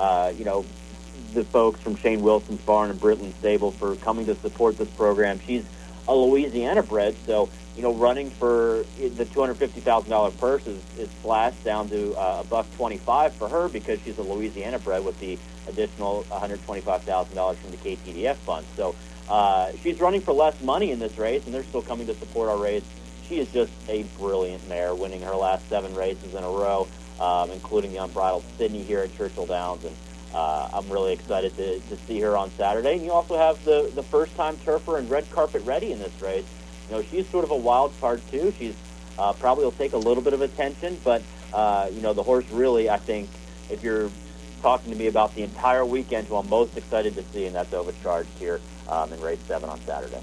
the folks from Shane Wilson's Barn and Britland Stable for coming to support this program. She's a Louisiana bred, so running for the $250,000 purse is slashed down to $125 for her because she's a Louisiana bred with the additional $125,000 from the KTDF fund. So she's running for less money in this race, and they're still coming to support our race. She is just a brilliant mare, winning her last 7 races in a row, including the Unbridled Sydney here at Churchill Downs, and I'm really excited to see her on Saturday. And you also have the first-time turfer and Red Carpet Ready in this race. She's sort of a wild card, too. She's probably will take a little bit of attention, but, the horse really, I think, if you're talking to me about the entire weekend, who I'm most excited to see, and that's Overcharged here in race 7 on Saturday.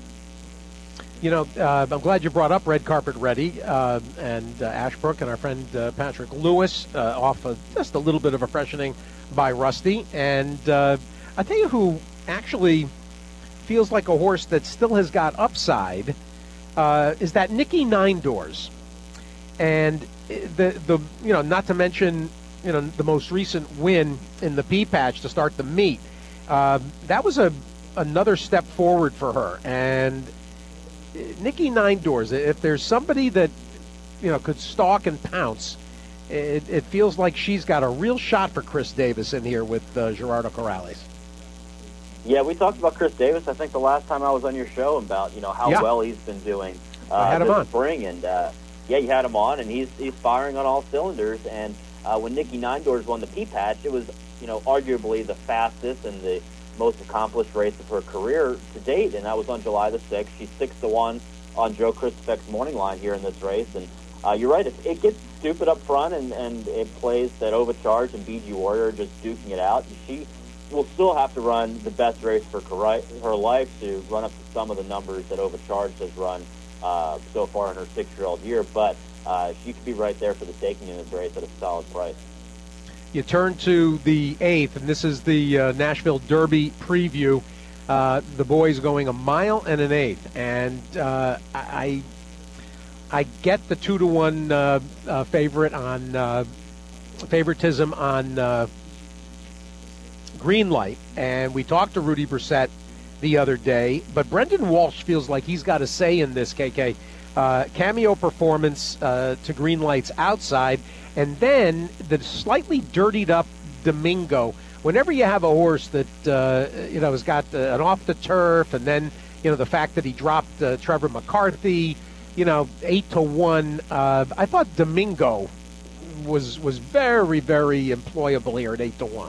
I'm glad you brought up Red Carpet Ready and Ashbrook and our friend Patrick Lewis off of just a little bit of a freshening by Rusty. And I tell you who actually feels like a horse that still has got upside is that Nikki Nine Doors. And the not to mention the most recent win in the P Patch to start the meet. That was another step forward for her. And Nikki Nine Doors, if there's somebody that could stalk and pounce, it feels like she's got a real shot for Chris Davis in here with Gerardo Corrales. Yeah, we talked about Chris Davis, I think, the last time I was on your show about how well he's been doing I had him this on. spring. And, you had him on, and he's firing on all cylinders. And, when Nikki Nine-Doors won the P-Patch, it was, arguably the fastest and the most accomplished race of her career to date, and that was on July the 6th. She's 6-1 on Joe Kristofek's morning line here in this race, and you're right, if it gets stupid up front and it plays that Overcharge and BG Warrior just duking it out, she will still have to run the best race for her life to run up to some of the numbers that Overcharge has run so far in her 6-year-old year, but she could be right there for the taking in this race at a solid price. You turn to the 8th, and this is the Nashville Derby preview. The boys going 1 mile and an 1/8, and I get the 2-1 favorite on favoritism on Green Light, and we talked to Rudy Brissett the other day, but Brendan Walsh feels like he's got a say in this, KK. Cameo performance to Green Light's outside, and then the slightly dirtied up Domingo. Whenever you have a horse that has got an off the turf, and then the fact that he dropped Trevor McCarthy, 8-1. I thought Domingo was very, very employable here at 8-1.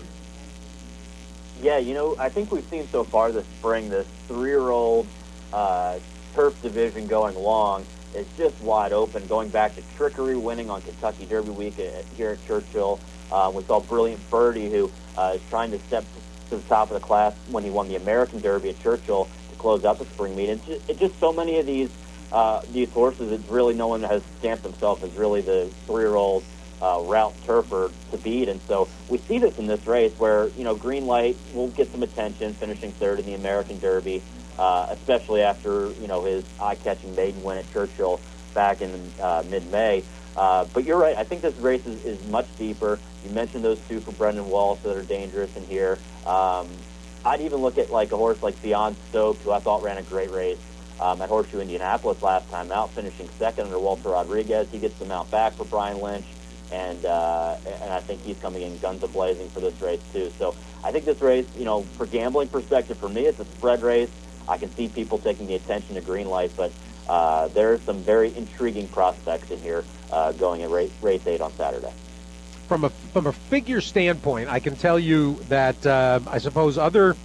Yeah, I think we've seen so far this spring this 3-year-old turf division going long is just wide open. Going back to Trickery winning on Kentucky Derby week here at Churchill. We saw Brilliant Birdie, who is trying to step to the top of the class when he won the American Derby at Churchill to close out the spring meet. It's just so many of these horses that really no one has stamped himself as really the 3-year-old route turfer to beat. And so we see this in this race where, Green Light will get some attention, finishing 3rd in the American Derby, especially after, his eye-catching maiden win at Churchill back in mid-May. But you're right. I think this race is much deeper. You mentioned those 2 for Brendan Walsh that are dangerous in here. I'd even look at like a horse like Beyond Stoked, who I thought ran a great race at Horseshoe Indianapolis last time out, finishing 2nd under Walter Rodriguez. He gets the mount back for Brian Lynch, and I think he's coming in guns a-blazing for this race too. So I think this race, for gambling perspective, for me, it's a spread race. I can see people taking the attention to Green Light, but there are some very intriguing prospects in here going at race 8 on Saturday. From a figure standpoint, I can tell you that I suppose other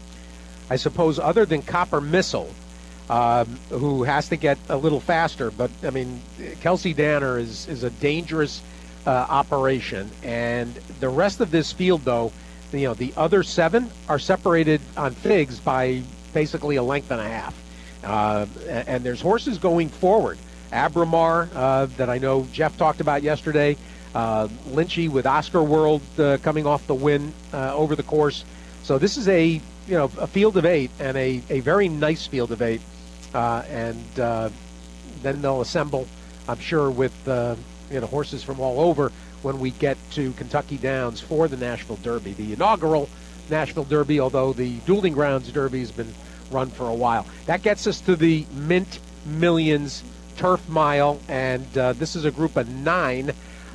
than Copper Missile, who has to get a little faster, but I mean Kelsey Danner is a dangerous operation, and the rest of this field, though, the other 7 are separated on figs by basically a length and a half, and there's horses going forward. Abramar that I know Jeff talked about yesterday. Lynchy with Oscar World coming off the win over the course. So this is a field of 8, and a very nice field of 8. And then they'll assemble, I'm sure, with horses from all over when we get to Kentucky Downs for the Nashville Derby, the inaugural Nashville Derby, although the Dueling Grounds Derby has been run for a while. That gets us to the Mint Millions Turf Mile, and this is a group of 9.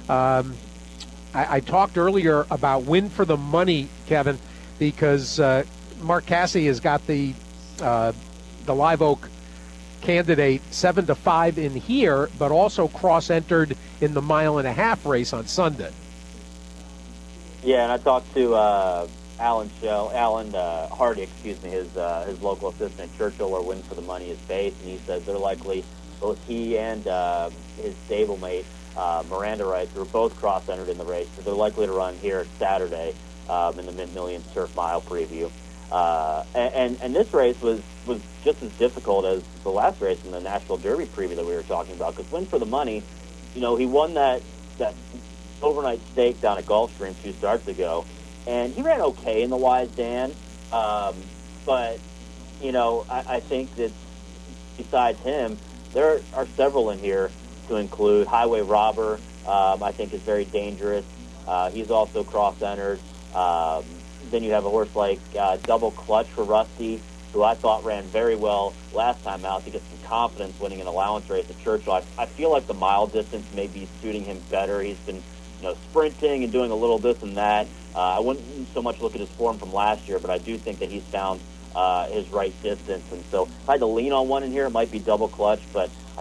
I talked earlier about Win for the Money, Kevin, because Mark Casse has got the Live Oak candidate 7-5 in here, but also cross-entered in the 1.5-mile race on Sunday. Yeah, and I talked to Alan Hardy, his local assistant at Churchill, where Win for the Money is based, and he says they're likely, both he and his stablemate Miranda Rice, who are both cross-entered in the race, so they're likely to run here Saturday in the Mint Millions Turf Mile preview. And this race was just as difficult as the last race in the Nashville Derby preview that we were talking about, because Win for the Money, he won that overnight stake down at Gulfstream 2 starts ago, and he ran okay in the Wise Dan, but I think that besides him, there are several in here to include Highway Robber. I think is very dangerous. He's also cross-entered. Then you have a horse like Double Clutch for Rusty, who I thought ran very well last time out to get some confidence winning an allowance race at Churchill. I feel like the mile distance may be suiting him better. He's been sprinting and doing a little this and that. I wouldn't so much look at his form from last year, but I do think that he's found his right distance. And so if I had to lean on one in here, it might be Double Clutch, but I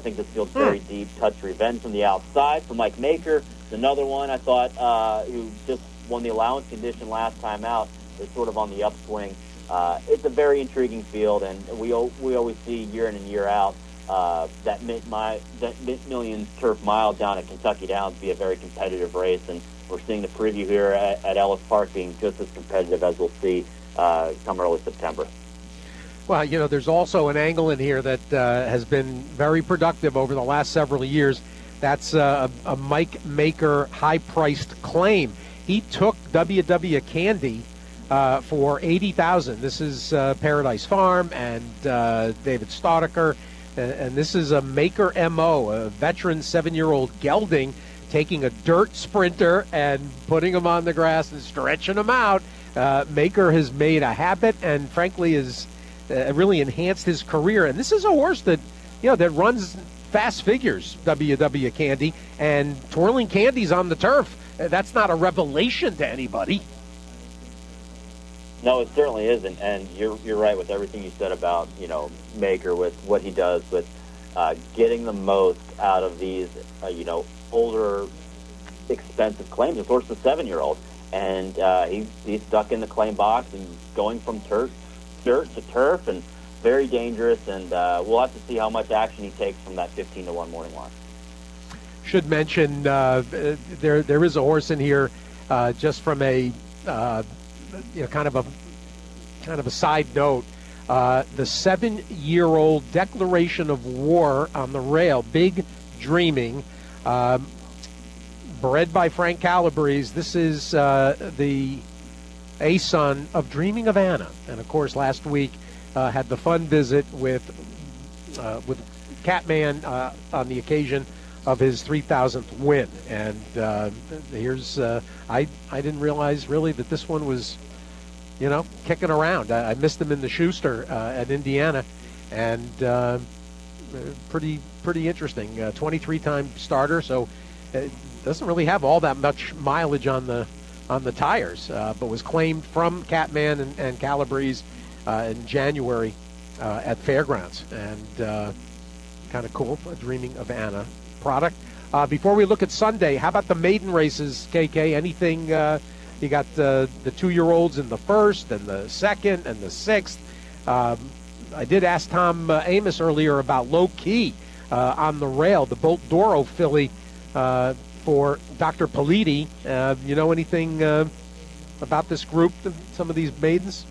think this field's very deep. Touch Revenge from the outside for Mike Maker. Another one I thought who just won the allowance condition last time out is sort of on the upswing. It's a very intriguing field, and we always see year in and year out that Mid-Millions Turf Mile down at Kentucky Downs be a very competitive race, and we're seeing the preview here at Ellis Park being just as competitive as we'll see come early September. Well, there's also an angle in here that has been very productive over the last several years. That's a Mike Maker high-priced claim. He took W.W. Candy for $80,000. This is Paradise Farm and David Staudiker, and this is a Maker MO, a veteran 7-year-old gelding, taking a dirt sprinter and putting him on the grass and stretching him out. Maker has made a habit and, frankly, has really enhanced his career. And this is a horse that, that runs fast figures, W.W. Candy, and Twirling Candy's on the turf. That's not a revelation to anybody. No, it certainly isn't, and you're right with everything you said about Maker with what he does with getting the most out of these older, expensive claims. Of course, the 7-year-old, and he's stuck in the claim box and going from dirt to turf, and very dangerous. And we'll have to see how much action he takes from that 15-1 morning line. Should mention there is a horse in here just from a kind of a side note. The 7-year-old Declaration of War on the rail, Big Dreaming, bred by Frank Calabrese. This is the son of Dreaming of Anna, and of course last week had the fun visit with Catman on the occasion of his 3,000th win. And here's I didn't realize really that this one was kicking around. I missed him in the Schuster at Indiana, and pretty interesting. 23-time starter, so it doesn't really have all that much mileage on the tires, but was claimed from Catman and Calabrese in January at Fairgrounds, and kind of cool. Dreaming of Anna product. Before we look at Sunday, how about the maiden races, KK? Anything? You got the 2-year-olds in the first and the second and the sixth. I did ask Tom Amos earlier about Low Key on the rail, the Bolt Doro filly for Dr. Politi. Anything about this group, some of these maidens?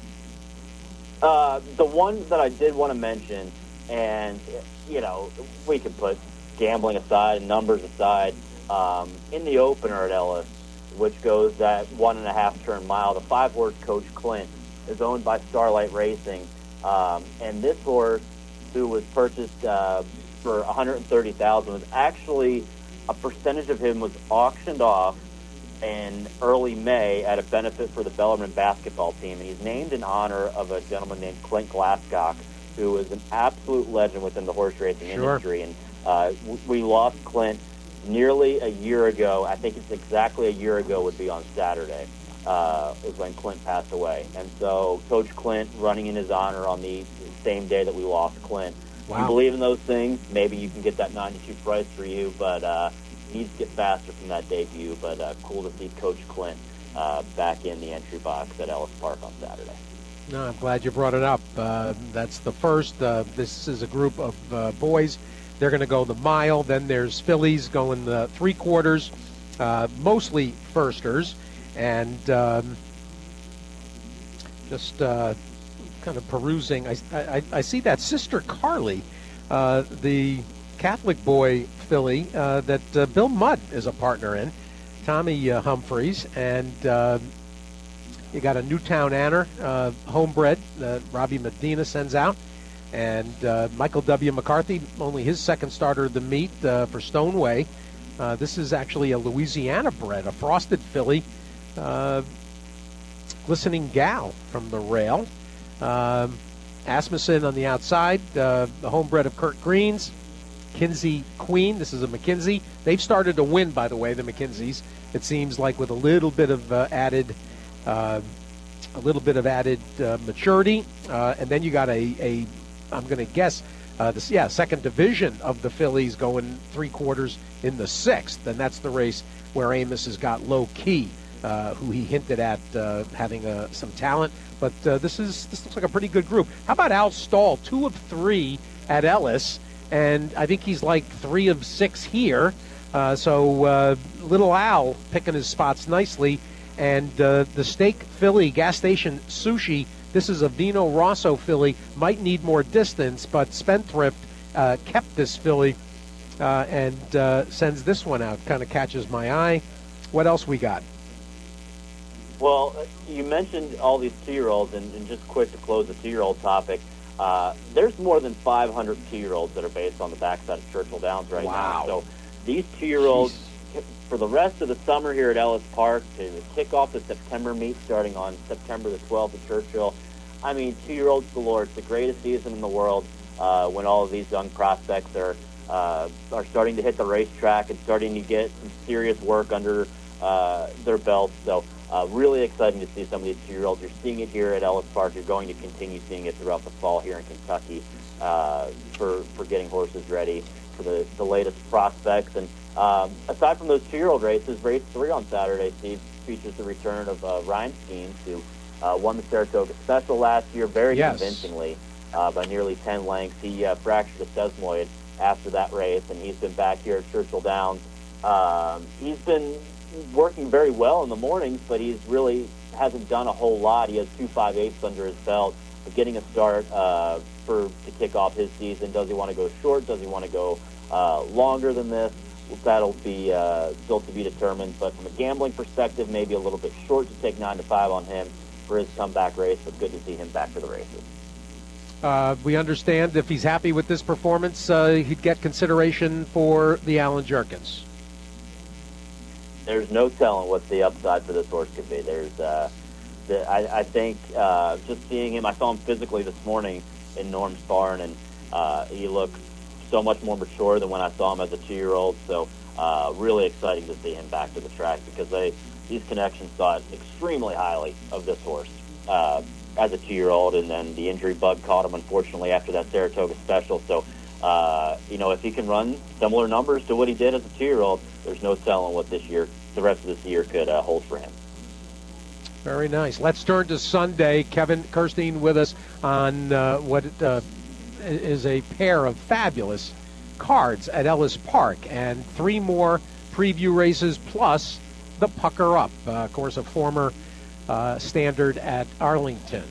The one that I did want to mention, and, we could put gambling aside and numbers aside, in the opener at Ellis, which goes that 1.5 turn mile, the 5-horse Coach Clint is owned by Starlight Racing. And this horse, who was purchased for $130,000, was actually, a percentage of him was auctioned off in early May at a benefit for the Bellarmine basketball team. And he's named in honor of a gentleman named Clint Glasscock, who is an absolute legend within the horse racing industry. And we lost Clint nearly a year ago. I think it's exactly a year ago would be on Saturday, is when Clint passed away. And so Coach Clint running in his honor on the same day that we lost Clint. Wow. If you believe in those things, maybe you can get that 92 price for you, but needs to get faster from that debut. But cool to see Coach Clint back in the entry box at Ellis Park on Saturday. No, I'm glad you brought it up. That's the first. This is a group of boys. They're going to go the mile. Then there's fillies going the 3/4, mostly firsters. And just kind of perusing, I see that Sister Carly, the Catholic boy filly that Bill Mudd is a partner in, Tommy Humphreys. And you got a Newtown Anner, homebred, Robbie Medina sends out. And Michael W. McCarthy, only his second starter of the meet for Stoneway. This is actually a Louisiana bred, a frosted filly. Glistening Gal from the rail. Asmussen on the outside, the homebred of Kurt Green's. Kinsey Queen, this is a McKinsey. They've started to win, by the way, the McKinseys. It seems like with a little bit of added maturity. And then you got a I'm going to guess, second division of the fillies, going 3/4 in the 6th, and that's the race where Amos has got Low Key, who he hinted at having some talent. But this looks like a pretty good group. How about Al Stahl, 2 of 3 at Ellis, and I think he's like 3 of 6 here. So little Al picking his spots nicely. And the Stake filly, Gas Station Sushi, this is a Vino Rosso filly, might need more distance, but Spendthrift kept this filly and sends this one out. Kind of catches my eye. What else we got? Well, you mentioned all these 2-year-olds, and just quick to close the 2-year-old topic, there's more than 500 2-year-olds that are based on the backside of Churchill Downs right now. So these 2-year-olds, for the rest of the summer here at Ellis Park, to kick off the September meet starting on September the 12th at Churchill, I mean, 2-year-olds galore. It's the greatest season in the world when all of these young prospects are starting to hit the racetrack and starting to get some serious work under their belts. So really exciting to see some of these 2-year-olds. You're seeing it here at Ellis Park. You're going to continue seeing it throughout the fall here in Kentucky for getting horses ready for the latest prospects. And aside from those 2-year-old races, race 3 on Saturday, Steve, features the return of Ryan Skeens, who won the Saratoga Special last year very convincingly by nearly 10 lengths. He fractured a sesamoid after that race, and he's been back here at Churchill Downs. He's been working very well in the mornings, but he's really hasn't done a whole lot. He has 2 5/8 under his belt, but getting a start to kick off his season. Does he want to go short? Does he want to go longer than this? That'll be still to be determined. But from a gambling perspective, maybe a little bit short to take 9 to 5 on him for his comeback race, but good to see him back for the races. We understand if he's happy with this performance, he'd get consideration for the Allen Jerkins. There's no telling what the upside for this horse could be. I think just seeing him, I saw him physically this morning in Norm's barn, and he looked so much more mature than when I saw him as a 2-year-old. So really exciting to see him back to the track, because these connections thought extremely highly of this horse as a 2-year-old, and then the injury bug caught him, unfortunately, after that Saratoga Special. So, if he can run similar numbers to what he did as a 2-year-old, there's no telling what the rest of this year could hold for him. Very nice. Let's turn to Sunday. Kevin Kirstein with us on what is a pair of fabulous cards at Ellis Park, and 3 more preview races plus the Pucker Up, of course, a former standard at Arlington.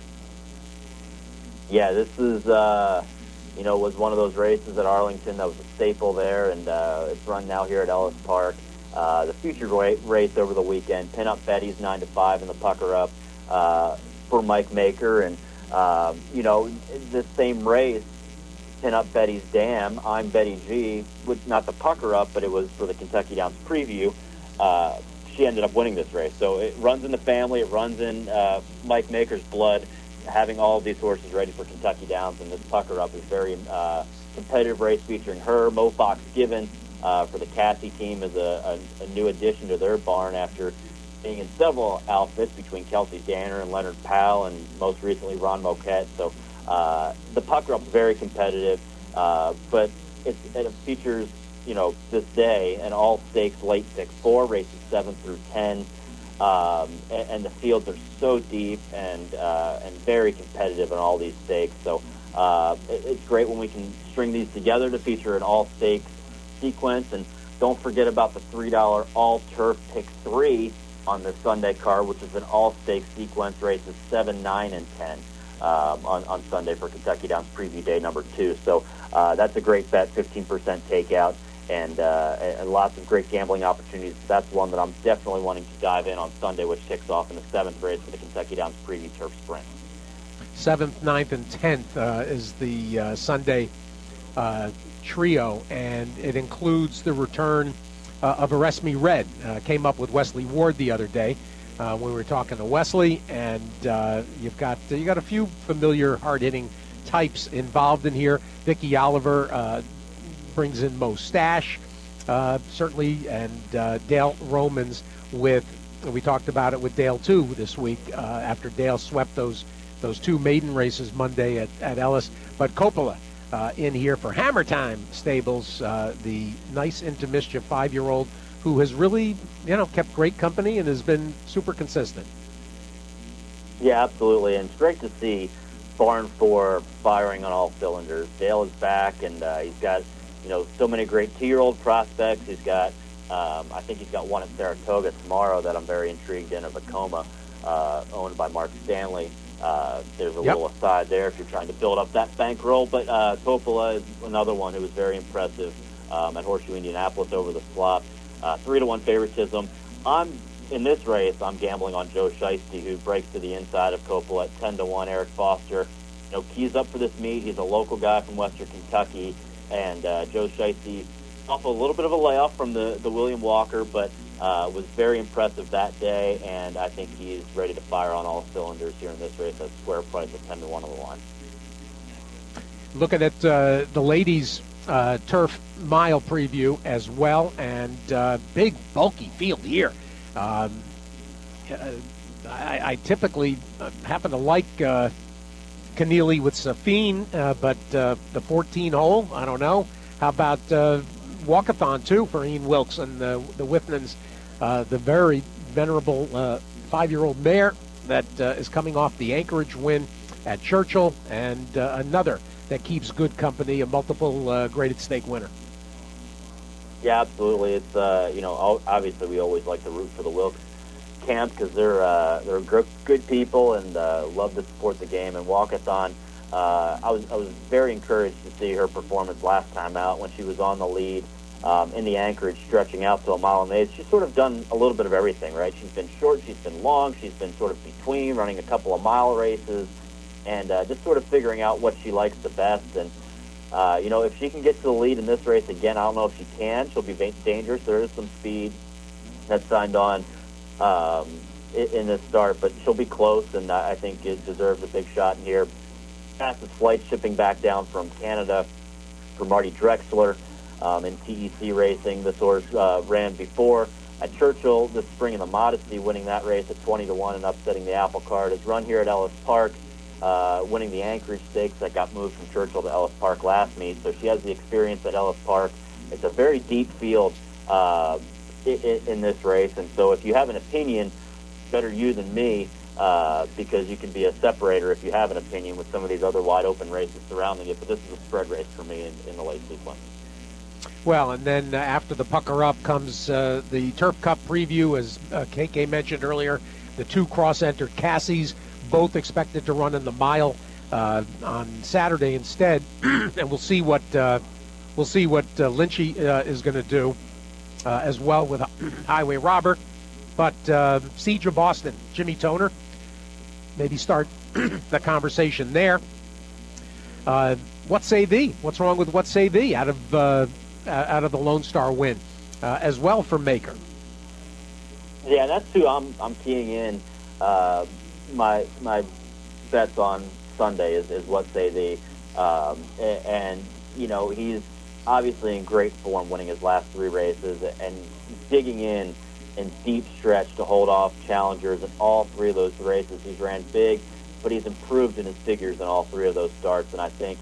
Yeah, this is was one of those races at Arlington that was a staple there, and it's run now here at Ellis Park. The featured race over the weekend, Pin Up Betty's 9 to 5 in the Pucker Up for Mike Maker, and this same race, Pin Up Betty's Dam, I'm Betty G, not the Pucker Up, but it was for the Kentucky Downs preview. She ended up winning this race. So it runs in the family, it runs in Mike Maker's blood, having all of these horses ready for Kentucky Downs, and this Pucker Up is very competitive race featuring her. Mo Fox Given for the Cassie team is a new addition to their barn after being in several outfits between Kelsey Danner and Leonard Powell, and most recently Ron Moquette. So the Pucker Up is very competitive, but it features, this day an all-stakes late 6-4, races 7 through 10, and the fields are so deep and very competitive in all these stakes. So it's great when we can string these together to feature an all-stakes sequence. And don't forget about the $3 all-turf pick 3 on the Sunday card, which is an all-stakes sequence, races 7, 9, and 10 on Sunday for Kentucky Downs Preview Day number 2. So that's a great bet, 15% takeout, and lots of great gambling opportunities. That's one that I'm definitely wanting to dive in on Sunday, which kicks off in the 7th race for the Kentucky Downs Preview Turf Sprint. 7th, 9th, and 10th is the Sunday trio, and it includes the return of Arrest Me Red. Came up with Wesley Ward the other day when we were talking to Wesley, and you got a few familiar hard-hitting types involved in here. Vicky Oliver brings in Mo Stash, certainly, and Dale Romans we talked about it with Dale too this week after Dale swept those 2 maiden races Monday at Ellis. But Coppola in here for Hammer Time Stables, the nice Into Mischief 5-year-old who has really, kept great company and has been super consistent. Yeah, absolutely. And it's great to see Barn 4 firing on all cylinders. Dale is back, and he's got, so many great 2-year-old prospects. He's got, I think he's got one at Saratoga tomorrow that I'm very intrigued in, of Vekoma, owned by Mark Stanley. There's a little aside there if you're trying to build up that bankroll. But Coppola is another one who was very impressive at Horseshoe Indianapolis over the slop. 3-1 favoritism. In this race, I'm gambling on Joe Shiesty, who breaks to the inside of Coppola at 10-1. Eric Foster, keys up for this meet. He's a local guy from Western Kentucky, and Joe Shiesty off a little bit of a layoff from the William Walker, but was very impressive that day, and I think he's ready to fire on all cylinders here in this race at square price at 10-1 on the line. Looking at the ladies' turf mile preview as well, and big bulky field here. I typically happen to like Keneally with Safine, but the 14-hole, I don't know. How about Walkathon, too, for Ian Wilkes and the Whiffnans, the very venerable 5-year-old mare that is coming off the Anchorage win at Churchill, and another that keeps good company, a multiple graded stake winner. Yeah, absolutely. It's obviously we always like to root for the Wilkes camp because they're good people and love to support the game. And Walkathon, I was very encouraged to see her performance last time out when she was on the lead in the Anchorage, stretching out to a mile and eighth. She's sort of done a little bit of everything, right? She's been short, she's been long, she's been sort of between, running a couple of mile races, and just sort of figuring out what she likes the best. And if she can get to the lead in this race again, I don't know if she can. She'll be dangerous. There is some speed that's signed on in this start, but she'll be close, and I think it deserves a big shot in here. Fastest flight shipping back down from Canada for Marty Drexler in TEC racing. This horse ran before at Churchill this spring in the Modesty, winning that race at 20-1 and upsetting the apple cart. Has run here at Ellis Park, winning the Anchorage Stakes that got moved from Churchill to Ellis Park last meet. So she has the experience at Ellis Park. It's a very deep field in this race, and so if you have an opinion, better you than me, because you can be a separator if you have an opinion with some of these other wide open races surrounding it. But this is a spread race for me in the late sequence. Well, and then after the pucker up comes the Turf Cup preview, as KK mentioned earlier. The 2 cross-entered Cassies, both expected to run in the mile on Saturday instead, and we'll see what Lynchy is going to do as well with Highway Robber. But Siege of Boston, Jimmy Toner, maybe start the conversation there. What Say Thee? What's wrong with What Say Thee out of the Lone Star win as well for Maker? Yeah, that's who I'm keying in. My bets on Sunday is What Say Thee, and he's obviously in great form, winning his last 3 races and digging in deep stretch to hold off challengers in all 3 of those races. He's ran big, but he's improved in his figures in all 3 of those starts, and I think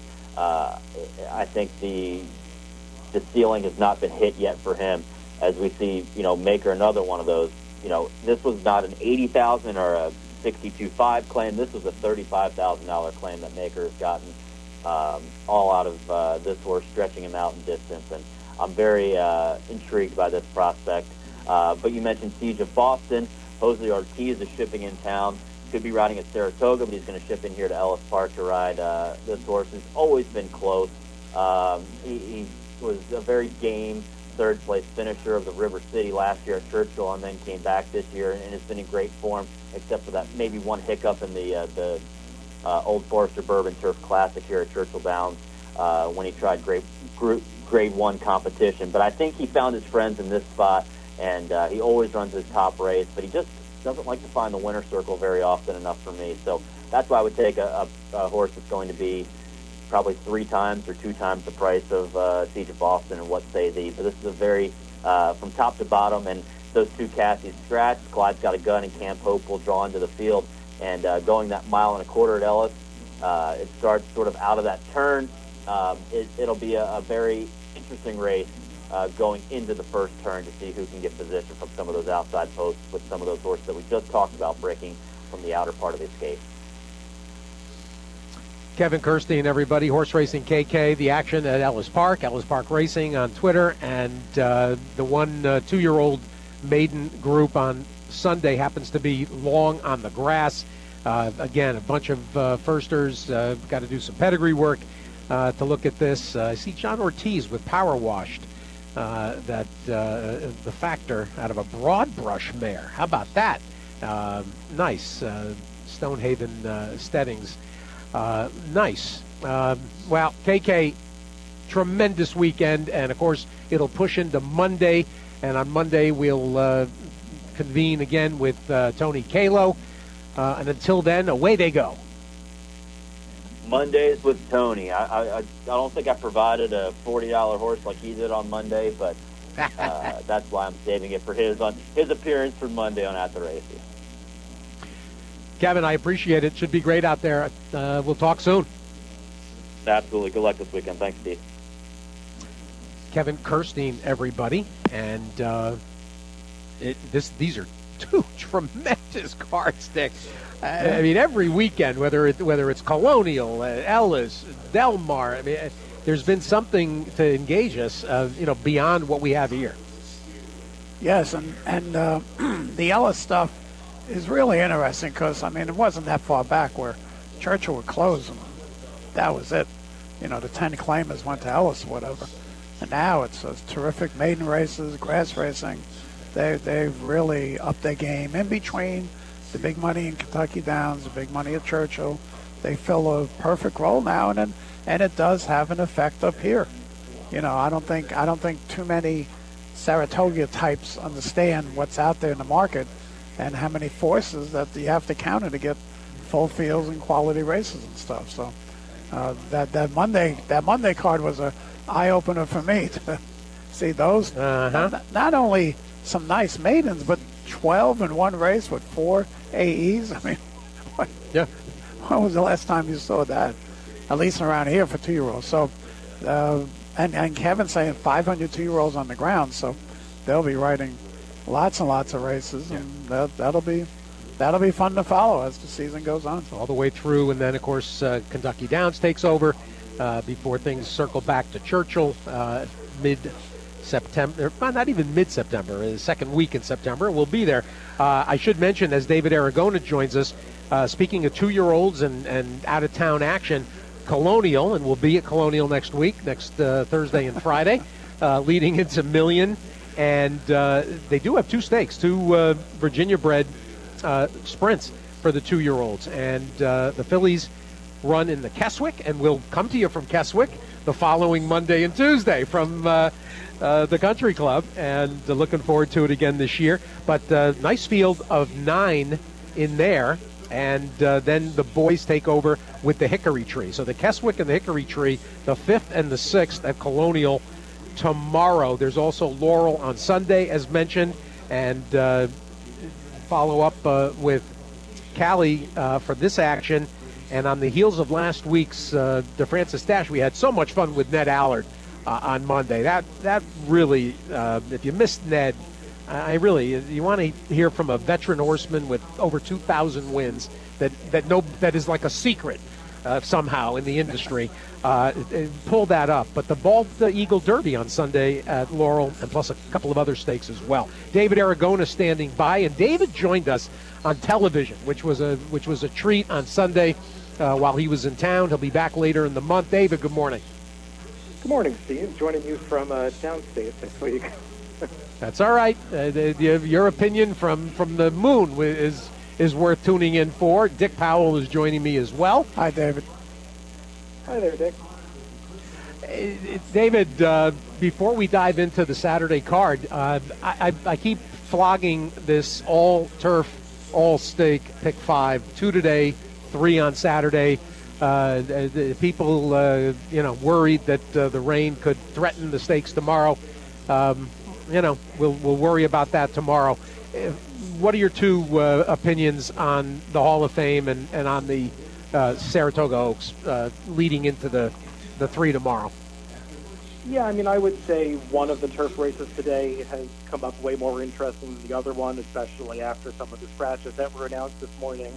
the ceiling has not been hit yet for him, as we see Maker another one of those. This was not an $80,000 or a $62,500 claim. This was a $35,000 claim that Maker has gotten all out of this horse, stretching him out in distance, and I'm very intrigued by this prospect. But you mentioned Siege of Boston. Jose Ortiz is shipping in town. Could be riding at Saratoga, but he's going to ship in here to Ellis Park to ride this horse. He's always been close. He was a very game third-place finisher of the River City last year at Churchill, and then came back this year and has been in great form, except for that maybe one hiccup in the Old Forester Bourbon Turf Classic here at Churchill Downs when he tried Grade 1 competition. But I think he found his friends in this spot, and he always runs his top race, but he just doesn't like to find the winner's circle very often enough for me. So that's why I would take a horse that's going to be probably 3 times or 2 times the price of Siege of Boston and What Say Thee. But this is a very, from top to bottom, and those 2 Cassies scratched. Clyde's Got a Gun and Camp Hope will draw into the field. And going that 1.25 miles at Ellis, it starts sort of out of that turn, it'll be a very interesting race going into the first turn to see who can get position from some of those outside posts with some of those horses that we just talked about breaking from the outer part of the escape. Kevin Kirstein, everybody, Horse Racing KK, the action at Ellis Park Racing on Twitter, and the one 2-year-old maiden group on Sunday happens to be Long on the Grass. Again, a bunch of firsters, got to do some pedigree work to look at this. I see John Ortiz with Power Washed, the factor out of a Broad Brush mare. How about that? Nice. Stonehaven Steadings. Nice. Well, KK, tremendous weekend, and of course it'll push into Monday, and on Monday we'll convene again with Tony Kalo, and until then, away they go. Mondays with Tony. I don't think I provided a $40 horse like he did on Monday, but that's why I'm saving it for his appearance for Monday on At the Races. Kevin, I appreciate it. Should be great out there. We'll talk soon. Absolutely. Good luck this weekend. Thanks, Steve. Kevin Kirstein, everybody. And these are two tremendous card sticks. I mean, every weekend, whether it's Colonial, Ellis, Del Mar, I mean, there's been something to engage us, beyond what we have here. Yes, and the Ellis stuff is really interesting because, I mean, it wasn't that far back where Churchill would close and that was it. The 10 claimers went to Ellis or whatever. And now it's terrific maiden races, grass racing. They've really upped their game in between the big money in Kentucky Downs, the big money at Churchill. They fill a perfect role now, and it does have an effect up here. I don't think too many Saratoga types understand what's out there in the market and how many forces that you have to counter to get full fields and quality races and stuff. So that Monday card was an eye opener for me to see those. Not only some nice maidens, but 12 in one race with 4 AEs. I mean, when was the last time you saw that? At least around here for 2-year-olds. So, and Kevin saying 500 2-year-olds on the ground, so they'll be riding lots and lots of races, and that'll be fun to follow as the season goes on. All the way through, and then of course Kentucky Downs takes over before things circle back to Churchill mid-September. Not even mid-September, the second week in September. We'll be there. I should mention, as David Aragona joins us, speaking of 2-year-olds and out-of-town action, Colonial, and we'll be at Colonial next week, next Thursday and Friday, leading into Million. And they do have 2 stakes, 2 Virginia-bred sprints for the 2-year-olds. And the fillies run in the Keswick, and we'll come to you from Keswick the following Monday and Tuesday from the Country Club. And looking forward to it again this year. But nice field of 9 in there. And then the boys take over with the Hickory Tree. So the Keswick and the Hickory Tree, the 5th and the 6th at Colonial tomorrow. There's also Laurel on Sunday, as mentioned, and follow up with Callie for this action. And on the heels of last week's De Francis Dash, we had so much fun with Ned Allard on Monday. That really, if you missed Ned, you want to hear from a veteran horseman with over 2,000 wins that is like a secret somehow in the industry. Pull that up. But the Bald Eagle Derby on Sunday at Laurel, and plus a couple of other stakes as well. David Aragona standing by, and David joined us on television, which was a treat on Sunday while he was in town. He'll be back later in the month. David, good morning. Good morning, Steve. Joining you from downstate this week. That's all right. Your opinion from the moon is worth tuning in for. Dick Powell is joining me as well. Hi, David. Hi there, Dick. David, before we dive into the Saturday card, I keep flogging this all-turf, all-stake pick 5, 2 today, 3 on Saturday. People, worried that the rain could threaten the stakes tomorrow. We'll worry about that tomorrow. What are your 2 opinions on the Hall of Fame and on the Saratoga Oaks leading into the the 3 tomorrow. Yeah, I mean, I would say one of the turf races today has come up way more interesting than the other one, especially after some of the scratches that were announced this morning.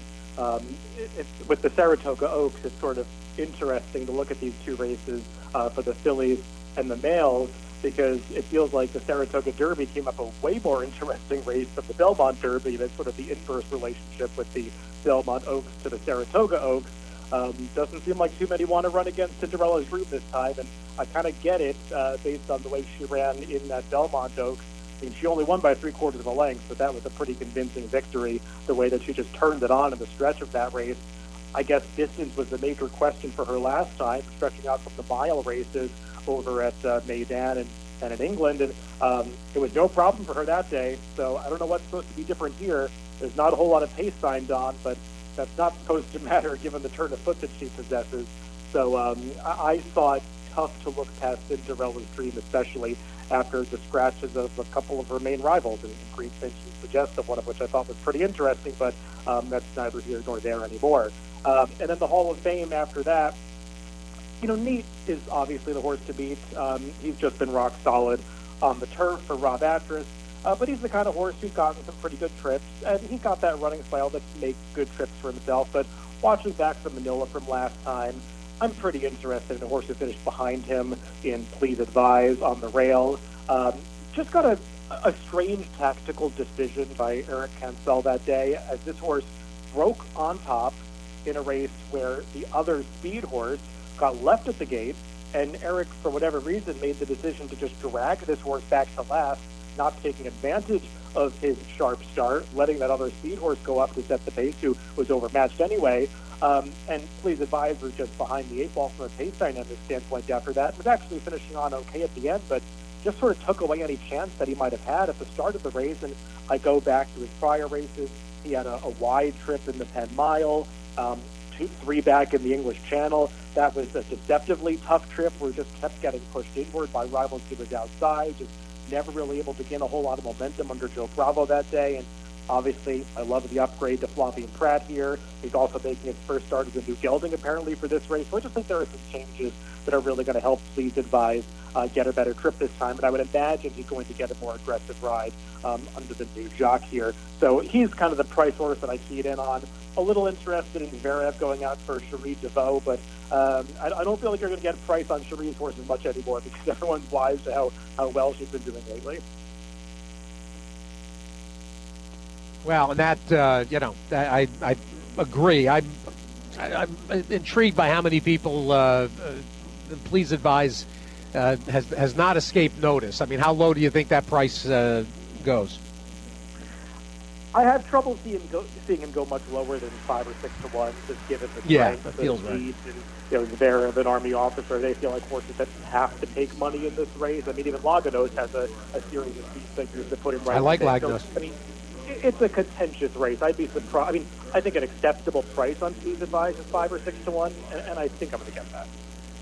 With the Saratoga Oaks, it's sort of interesting to look at these two races for the fillies and the males, because it feels like the Saratoga Derby came up a way more interesting race than the Belmont Derby. That's sort of the inverse relationship with the Belmont Oaks to the Saratoga Oaks. Doesn't seem like too many want to run against Cinderella's Dream this time, and I kind of get it based on the way she ran in that Belmont Oaks. I mean, she only won by 3/4 of a length, but that was a pretty convincing victory, the way that she just turned it on in the stretch of that race. I guess distance was the major question for her last time, stretching out from the mile races over at Meydan and in England, and it was no problem for her that day. So I don't know what's supposed to be different here. There's not a whole lot of pace signed on, but that's not supposed to matter given the turn of foot that she possesses. So I saw it tough to look past Cinderella's Dream, especially after the scratches of a couple of her main rivals, and Greenfinch and Suggestive, one of which I thought was pretty interesting, but that's neither here nor there anymore. And then the Hall of Fame after that, you know, Neat is obviously the horse to beat. He's just been rock solid on the turf for Rob Atras. But he's the kind of horse who's gotten some pretty good trips, and he got that running style that can make good trips for himself. But watching back from Manila from last time, I'm pretty interested in a horse who finished behind him in Please Advise on the rail. Just got a strange tactical decision by Eric Cancel that day, as this horse broke on top in a race where the other speed horse got left at the gate, and Eric, for whatever reason, made the decision to just drag this horse back to last, not taking advantage of his sharp start, letting that other speed horse go up to set the pace, who was overmatched anyway. And Please Advise was just behind the 8 ball from a pace dynamic standpoint after that. Was actually finishing on okay at the end, but just sort of took away any chance that he might have had at the start of the race. And I go back to his prior races. He had a wide trip in the Penn Mile, 2-3 back in the English Channel. That was a deceptively tough trip where he just kept getting pushed inward by rivals he was outside, just never really able to gain a whole lot of momentum under Joe Bravo that day. And obviously, I love the upgrade to Flavien Prat here. He's also making his first start as a new gelding, apparently, for this race. So I just think there are some changes that are really going to help Please Advise get a better trip this time. And I would imagine he's going to get a more aggressive ride under the new jock here. So he's kind of the price horse that I keyed in on. A little interested in Zverev going out for Cherie DeVaux, but I don't feel like you're going to get a price on Cherie's horses much anymore, because everyone's wise to how well she's been doing lately. Well, and that, I agree. I'm intrigued by how many people Please Advise has not escaped notice. I mean, how low do you think that price goes? I have trouble seeing him go much lower than 5 or 6 to 1, just given the strength of the speed and Zverev, an Army officer. They feel like horses that have to take money in this race. I mean, even Laganos has a series of speed figures that put him right. I like Laganos. So, I mean, it's a contentious race. I'd be surprised. I mean, I think an acceptable price on Please Advise is 5 or 6 to 1, and I think I'm going to get that.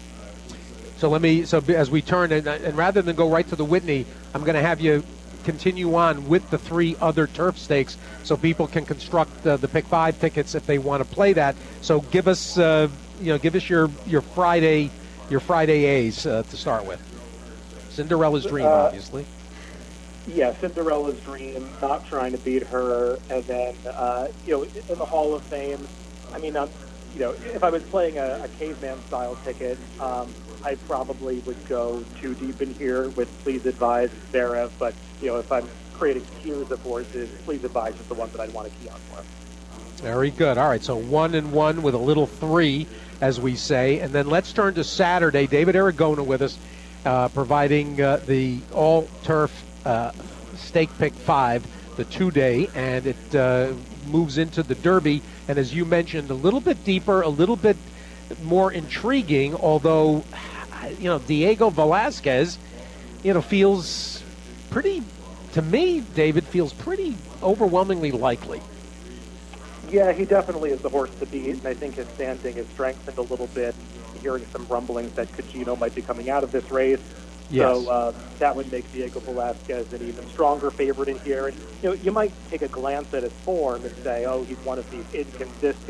So as we turn, and rather than go right to the Whitney, I'm going to have you continue on with the 3 other turf stakes, so people can construct the Pick 5 tickets if they want to play that. So give us, your Friday A's to start with. Cinderella's Dream, obviously. Yeah, Cinderella's Dream, not trying to beat her, and then in the Hall of Fame. I mean, if I was playing a caveman style ticket, I probably would go too deep in here with Please Advise Zverev, but if I'm creating tiers of horses, Please Advise is the one that I'd want to key on for. Very good. All right, so 1 and 1 with a little 3, as we say, and then let's turn to Saturday. David Aragona with us, providing the all-turf stake Pick 5, the 2-day, and it moves into the Derby, and as you mentioned, a little bit deeper, a little bit more intriguing, although Diego Velasquez feels pretty, to me, David, feels pretty overwhelmingly likely. Yeah, he definitely is the horse to beat, and I think his standing is strengthened a little bit. Hearing some rumblings that Cugino might be coming out of this race. Yes. So that would make Diego Velasquez an even stronger favorite in here. And you might take a glance at his form and say, oh, he's one of these inconsistent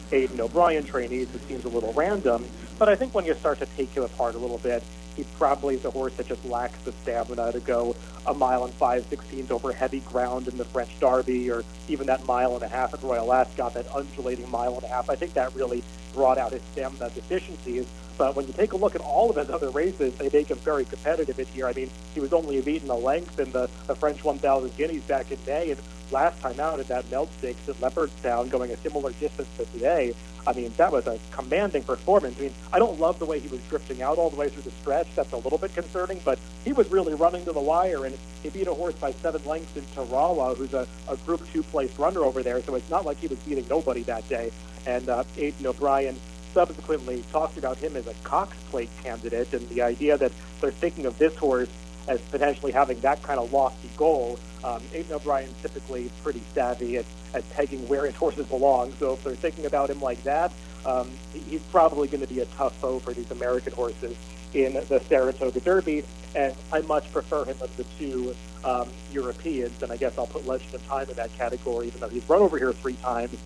Aidan O'Brien trainees, it seems a little random. But I think when you start to take him apart a little bit, he probably is a horse that just lacks the stamina to go a mile and 5/16 over heavy ground in the French Derby, or even that mile and a half at Royal Ascot, that undulating mile and a half. I think that really brought out his stamina deficiencies. But when you take a look at all of his other races, they make him very competitive in here. I mean, he was only beaten a length in the French 1,000 Guineas back in May, and last time out at that Melt Stakes at Leopardstown, going a similar distance to today. I mean, that was a commanding performance. I mean, I don't love the way he was drifting out all the way through the stretch. That's a little bit concerning, but he was really running to the wire, and he beat a horse by 7 lengths in Tarawa, who's a Group 2 placed runner over there, so it's not like he was beating nobody that day. And Aidan O'Brien subsequently talked about him as a Cox Plate candidate, and the idea that they're thinking of this horse as potentially having that kind of lofty goal. Aidan O'Brien's typically pretty savvy at pegging where his horses belong, so if they're thinking about him like that, he's probably going to be a tough foe for these American horses in the Saratoga Derby, and I much prefer him of the two Europeans, and I guess I'll put Legend of Time in that category, even though he's run over here 3 times.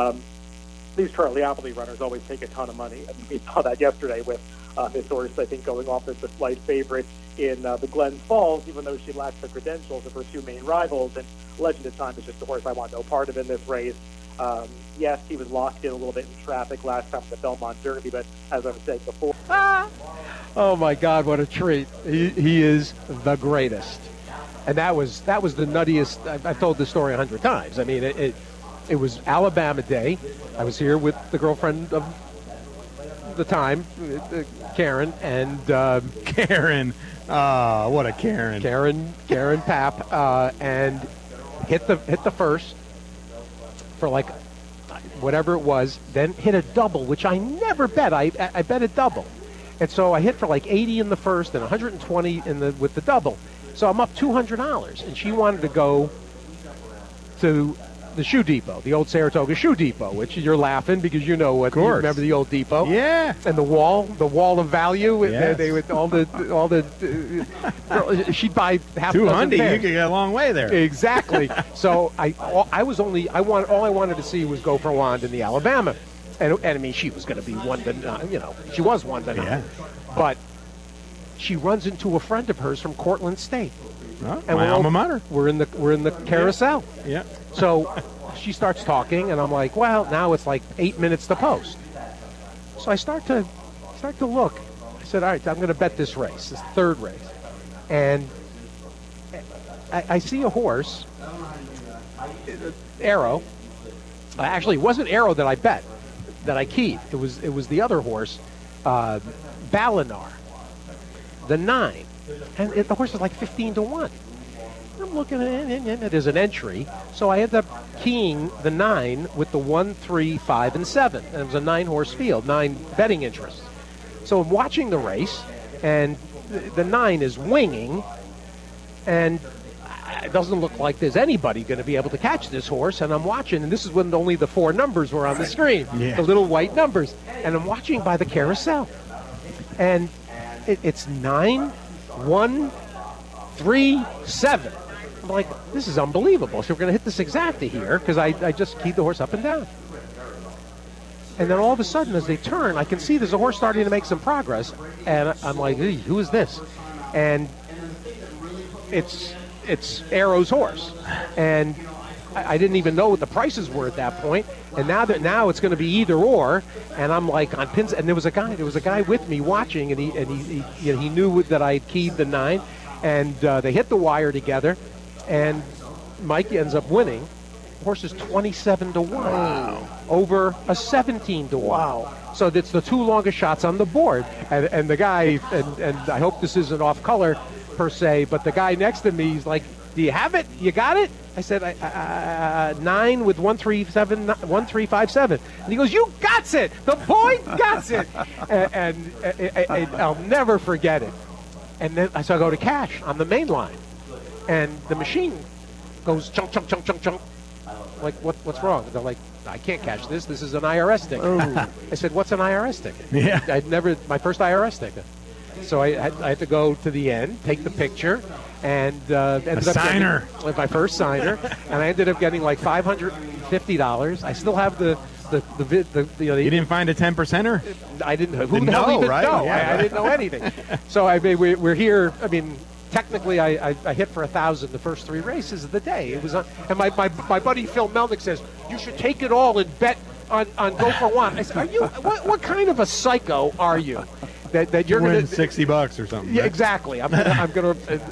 These Charlie Appleby runners always take a ton of money. I mean, we saw that yesterday with his horse, I think, going off as the slight favorite in the Glens Falls, even though she lacks the credentials of her 2 main rivals. And Legend of Time is just a horse I want no part of in this race. Yes, he was locked in a little bit in traffic last time at the Belmont Derby, but as I was saying before... Oh, my God, what a treat. He is the greatest. And that was the nuttiest... I've told this story 100 times. I mean, it was Alabama Day. I was here with the girlfriend of the time, Karen, and Karen. Oh, what a Karen. Karen Papp, and hit the first for like whatever it was, then hit a double, which I never bet. I bet a double. And so I hit for like 80 in the first and 120 with the double. So I'm up $200, and she wanted to go to the Shoe Depot, the old Saratoga Shoe Depot, which you're laughing because you know what. You remember the old depot? Yeah. And the wall of value. Yes. They would all the she'd buy half a dozen $200. pairs. You could get a long way there. Exactly. So all I wanted to see was Go for Wand in the Alabama, and I mean she was going to be 1-9. She was 1-9. Yeah. But she runs into a friend of hers from Cortland State. Oh, and my alma mater. We're in the carousel. Yeah. So she starts talking, and I'm like, well, now it's like 8 minutes to post. So I start to look. I said, all right, I'm going to bet this race, this third race. And I see a horse, Arrow. Actually, it wasn't Arrow that I bet, that I keyed. It was the other horse, Balinar, the 9. And the horse is like 15-1. I'm looking at it as an entry, so I ended up keying the 9 with the 1, 3, 5, and 7. And it was a 9-horse field, 9 betting interests. So I'm watching the race, and the 9 is winging, and it doesn't look like there's anybody going to be able to catch this horse. And I'm watching, and this is when only the 4 numbers were on the screen, the little white numbers. And I'm watching by the carousel, and it's 9, 1, 3, 7. I'm like, this is unbelievable. So we're going to hit this exacta here because I just keyed the horse up and down. And then all of a sudden, as they turn, I can see there's a horse starting to make some progress. And I'm like, who is this? And it's Arrow's horse. And I didn't even know what the prices were at that point. And now it's going to be either or. And I'm like on pins. And there was a guy with me watching, and he knew that I had keyed the 9. And they hit the wire together. And Mike ends up winning. The horse is 27-1 over a 17-1. Wow! So that's the 2 longest shots on the board. And the guy, and I hope this isn't off color per se, but the guy next to me, he's like, "Do you have it? You got it?" I said, 9 with 1, 3, 7, 1, 3, 5, 7. And he goes, "You got it! The boy got it!" and I'll never forget it. And then so I go to cash on the main line. And the machine goes chunk, chunk, chunk, chunk, chunk. Like, what's wrong? They're like, I can't cash this. This is an IRS ticket. I said, what's an IRS ticket? Yeah. My first IRS ticket. So I had to go to the end, take the picture, and ended up getting my first signer. And I ended up getting like $550. I still have the You didn't find a 10%er? I didn't. Who the hell even right? know? Yeah. I didn't know anything. So I mean, we're here. I mean, technically, I hit for 1,000 the first 3 races of the day. It was and my buddy Phil Melnick says you should take it all and bet on Go for One. I said, are you what kind of a psycho are you that you're going to to win $60 or something? Yeah, right? exactly. I'm gonna.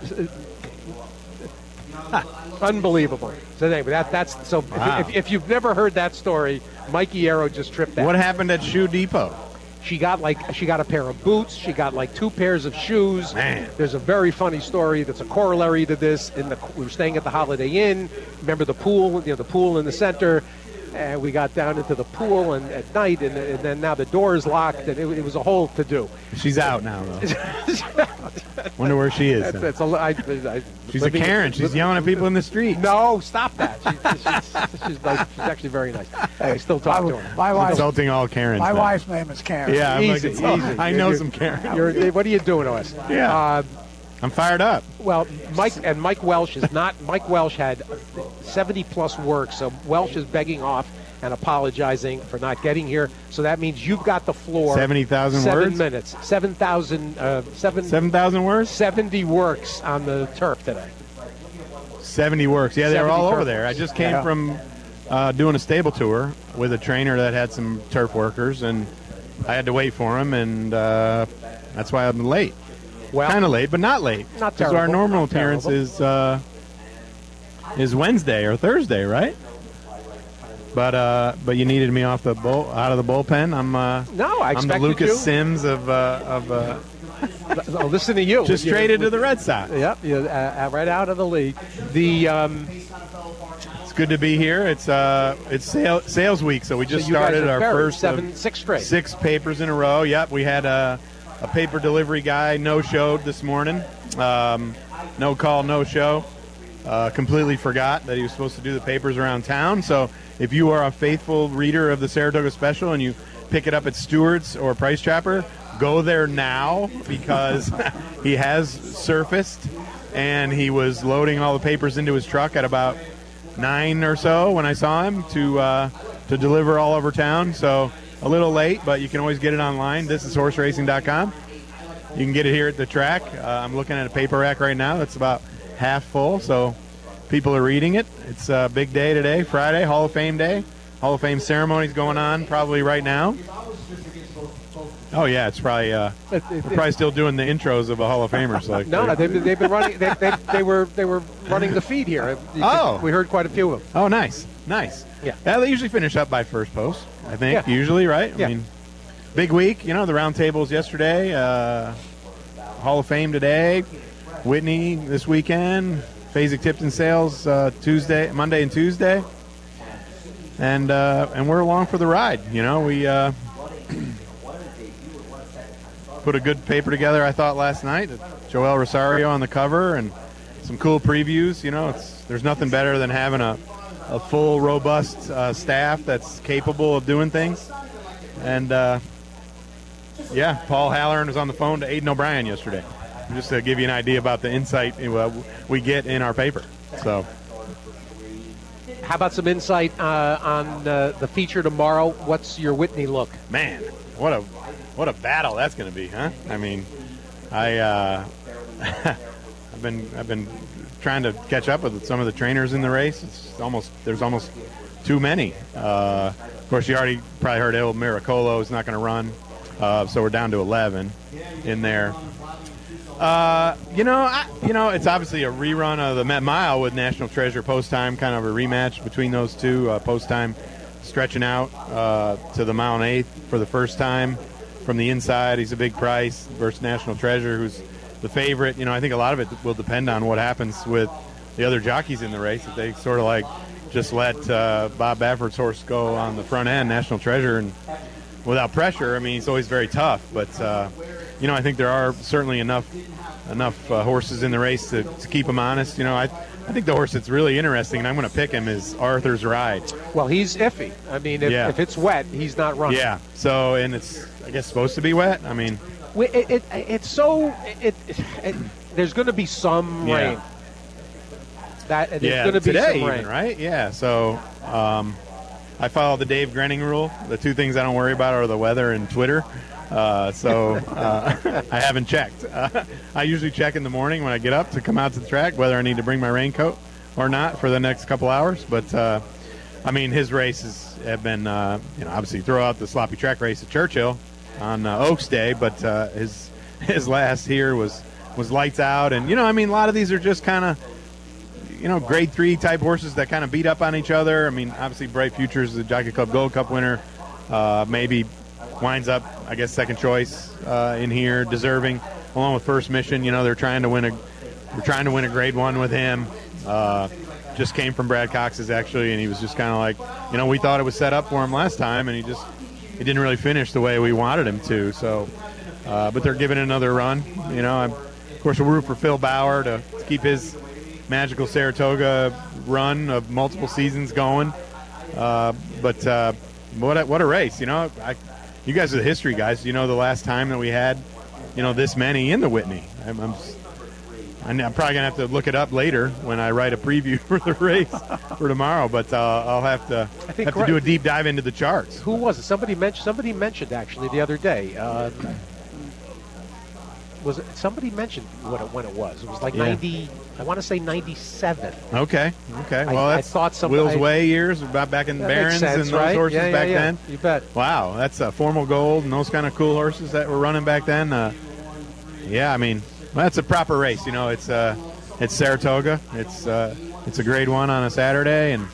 Unbelievable. So anyway, that's so. Wow. If you've never heard that story, Mikey Arrow just tripped that. What happened at Shoe Depot? She got a pair of boots. She got like 2 pairs of shoes. Man. There's a very funny story that's a corollary to this. We were staying at the Holiday Inn. Remember the pool? The pool in the center. And we got down into the pool and at night, and then now the door is locked, and it was a whole to-do. She's out now, though. Wonder where she is. She's a Karen. She's yelling at people in the street. No, stop that. She's nice. She's actually very nice. I still talk to her. My wife, insulting all Karens. my now. wife's name is Karen. Yeah, I'm Easy, like, easy. I know some Karens. What are you doing to us? Yeah. I'm fired up. Well, Mike Welsh is not. Mike Welsh had 70-plus works, so Welsh is begging off and apologizing for not getting here. So that means you've got the floor. 70,000 words? 7 minutes. 7,000 words? 70 works on the turf today. 70 works. Yeah, they were all over turf there. I works. just came Yeah. from doing a stable tour with a trainer that had some turf workers, and I had to wait for him, and that's why I'm late. Well, kind of late, but not late. Not Because terrible. our normal Not appearance terrible. is Wednesday or Thursday, right? But you needed me out of the bullpen. I'm I I'm the expected Lucas you. Sims of Oh, listen to you. just traded to the Red Sox. Yep, right out of the league. It's good to be here. It's sales week, so we just So you guys started are our buried. first 6 straight. 6 papers in a row. Yep, we had a paper delivery guy no-showed this morning. No call, no show. Completely forgot that he was supposed to do the papers around town. So if you are a faithful reader of the Saratoga Special and you pick it up at Stewart's or Price Chopper, go there now because he has surfaced, and he was loading all the papers into his truck at about 9 or so when I saw him to deliver all over town. So a little late, but you can always get it online. This is horseracing.com. You can get it here at the track. I'm looking at a paper rack right now. It's about half full, so people are reading it. It's a big day today, Friday, Hall of Fame Day. Hall of Fame ceremony's going on probably right now. Oh yeah, it's probably we're probably still doing the intros of the Hall of Famers. Like No, they've been running. They were running the feed here. We heard quite a few of them. Oh, nice. Yeah. They usually finish up by first post, I think. Yeah. Usually, right? Yeah. I mean, big week. The round tables yesterday, Hall of Fame today, Whitney this weekend, Phasic Tipton sales Monday and Tuesday, and we're along for the ride. We put a good paper together, I thought, last night. Joel Rosario on the cover and some cool previews. There's nothing better than having a full, robust staff that's capable of doing things. And, Paul Halloran was on the phone to Aiden O'Brien yesterday, just to give you an idea about the insight we get in our paper. So, How about some insight on the feature tomorrow? What's your Whitney look? Man, what a battle that's going to be, huh? I mean, I've been trying to catch up with some of the trainers in the race. There's almost too many. Of course, you already probably heard El Miracolo is not going to run, so we're down to 11 in there. It's obviously a rerun of the Met Mile with National Treasure Post Time, kind of a rematch between those two. Post Time stretching out to the mile and eighth for the first time from the inside. He's a big price versus National Treasure, who's the favorite. I think a lot of it will depend on what happens with the other jockeys in the race. If they sort of just let Bob Baffert's horse go on the front end, National Treasure, and without pressure, I mean, it's always very tough. But I think there are certainly enough horses in the race to keep him honest. I think the horse that's really interesting, and I'm going to pick him, is Arthur's Ride. Well, he's iffy. I mean, if it's wet, he's not running. Yeah. So, and it's, I guess, supposed to be wet. I mean, there's going to be some rain. There's going to be today some rain, even, right? Yeah. So, I follow the Dave Grenning rule. The two things I don't worry about are the weather and Twitter. So I haven't checked. I usually check in the morning when I get up to come out to the track whether I need to bring my raincoat or not for the next couple hours. But, I mean, his races have been, obviously throw out the sloppy track race at Churchill on Oaks Day, but his last here was lights out. And, a lot of these are just kind of, grade 3 type horses that kind of beat up on each other. I mean, obviously Bright Futures, the Jockey Club Gold Cup winner, maybe winds up, I guess, second choice in here, deserving, along with First Mission. They're trying to win a grade 1 with him. Just came from Brad Cox's, actually, and he was just kind of like, we thought it was set up for him last time, and he didn't really finish the way we wanted him to. So, but they're giving it another run. Of course, we'll root for Phil Bauer to keep his magical Saratoga run of multiple seasons going. But what a race! You guys are the history guys. The last time that we had, this many in the Whitney. I'm probably gonna have to look it up later when I write a preview for the race for tomorrow. But I'll have to do a deep dive into the charts. Who was it? Somebody mentioned actually the other day. Was it somebody mentioned when it was? It was like 90. I want to say 97. Okay. Well, I thought Will's Way years, about back in Barons and those horses back then. You bet. Wow, that's Formal Gold and those kind of cool horses that were running back then. That's a proper race. It's Saratoga. It's a grade 1 on a Saturday and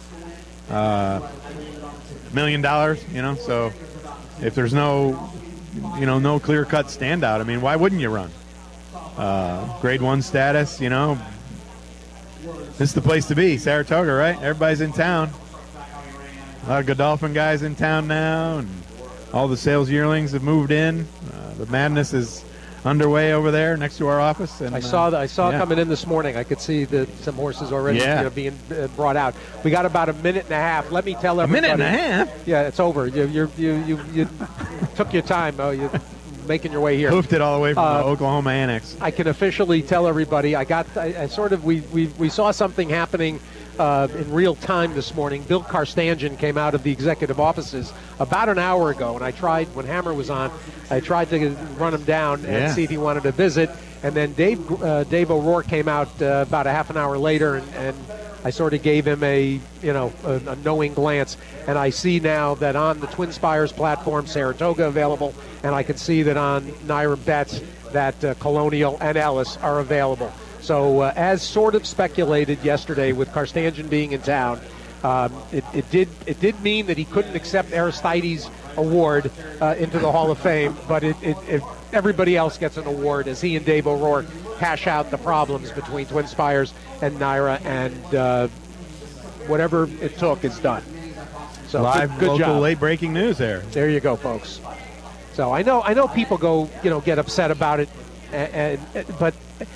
$1 million. So if there's no clear-cut standout, why wouldn't you run? Grade 1 status, this is the place to be, Saratoga, right? Everybody's in town. A lot of Godolphin guys in town now, and all the sales yearlings have moved in. The madness is underway over there next to our office. And I saw coming in this morning. I could see some horses already being brought out. We got about a minute and a half. Let me tell everybody. A minute and a half? Yeah, it's over. You took your time. You're making your way here. Hoofed it all the way from the Oklahoma Annex. I can officially tell everybody. We saw something happening in real time this morning. Bill Karstanjian came out of the executive offices about an hour ago, and I tried, when Hammer was on, I tried to run him down and see if he wanted to visit. And then Dave O'Rourke came out about a half an hour later, and I sort of gave him a knowing glance. And I see now that on the Twin Spires platform, Saratoga available, and I can see that on Naira Bets that Colonial and Ellis are available. So as sort of speculated yesterday with Karstanjian being in town, it did mean that he couldn't accept Aristides' award into the Hall of Fame, but everybody else gets an award as he and Dave O'Rourke hash out the problems between Twin Spires and Naira, and whatever it took is done. So live good local job. Late breaking news there. There you go, folks. So I know people get upset about it, but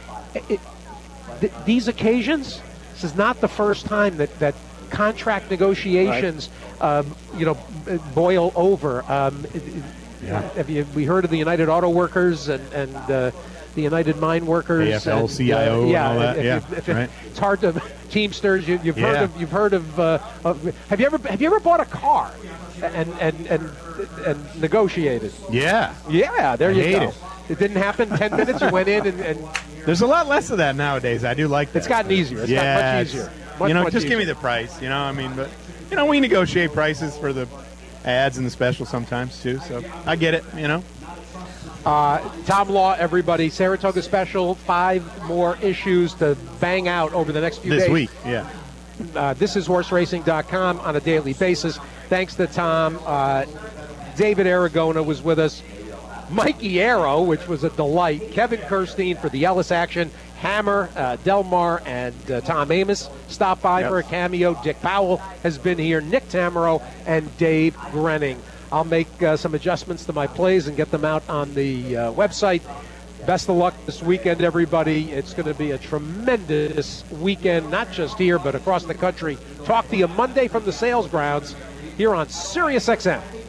these occasions, this is not the first time that contract negotiations, boil over. We heard of the United Auto Workers and the United Mine Workers, AFL-CIO, and all that. It's hard to Teamsters. You've heard of. Have you ever bought a car and negotiated? Yeah. There you go. It. It didn't happen. 10 minutes. You went in and. There's a lot less of that nowadays. I do like that. It's gotten easier. It's gotten much easier. Much just easier. give me the price. But we negotiate prices for the ads and the specials sometimes too. So I get it. Tom Law, everybody. Saratoga special. 5 more issues to bang out over the next few days. This week, yeah. This is horseracing.com on a daily basis. Thanks to Tom. David Aragona was with us. Mikey Arrow, which was a delight. Kevin Kirstein for the Ellis action. Hammer, Delmar, and Tom Amos stopped by for a cameo. Dick Powell has been here. Nick Tamero and Dave Grenning. I'll make some adjustments to my plays and get them out on the website. Best of luck this weekend, everybody. It's going to be a tremendous weekend, not just here, but across the country. Talk to you Monday from the sales grounds here on SiriusXM.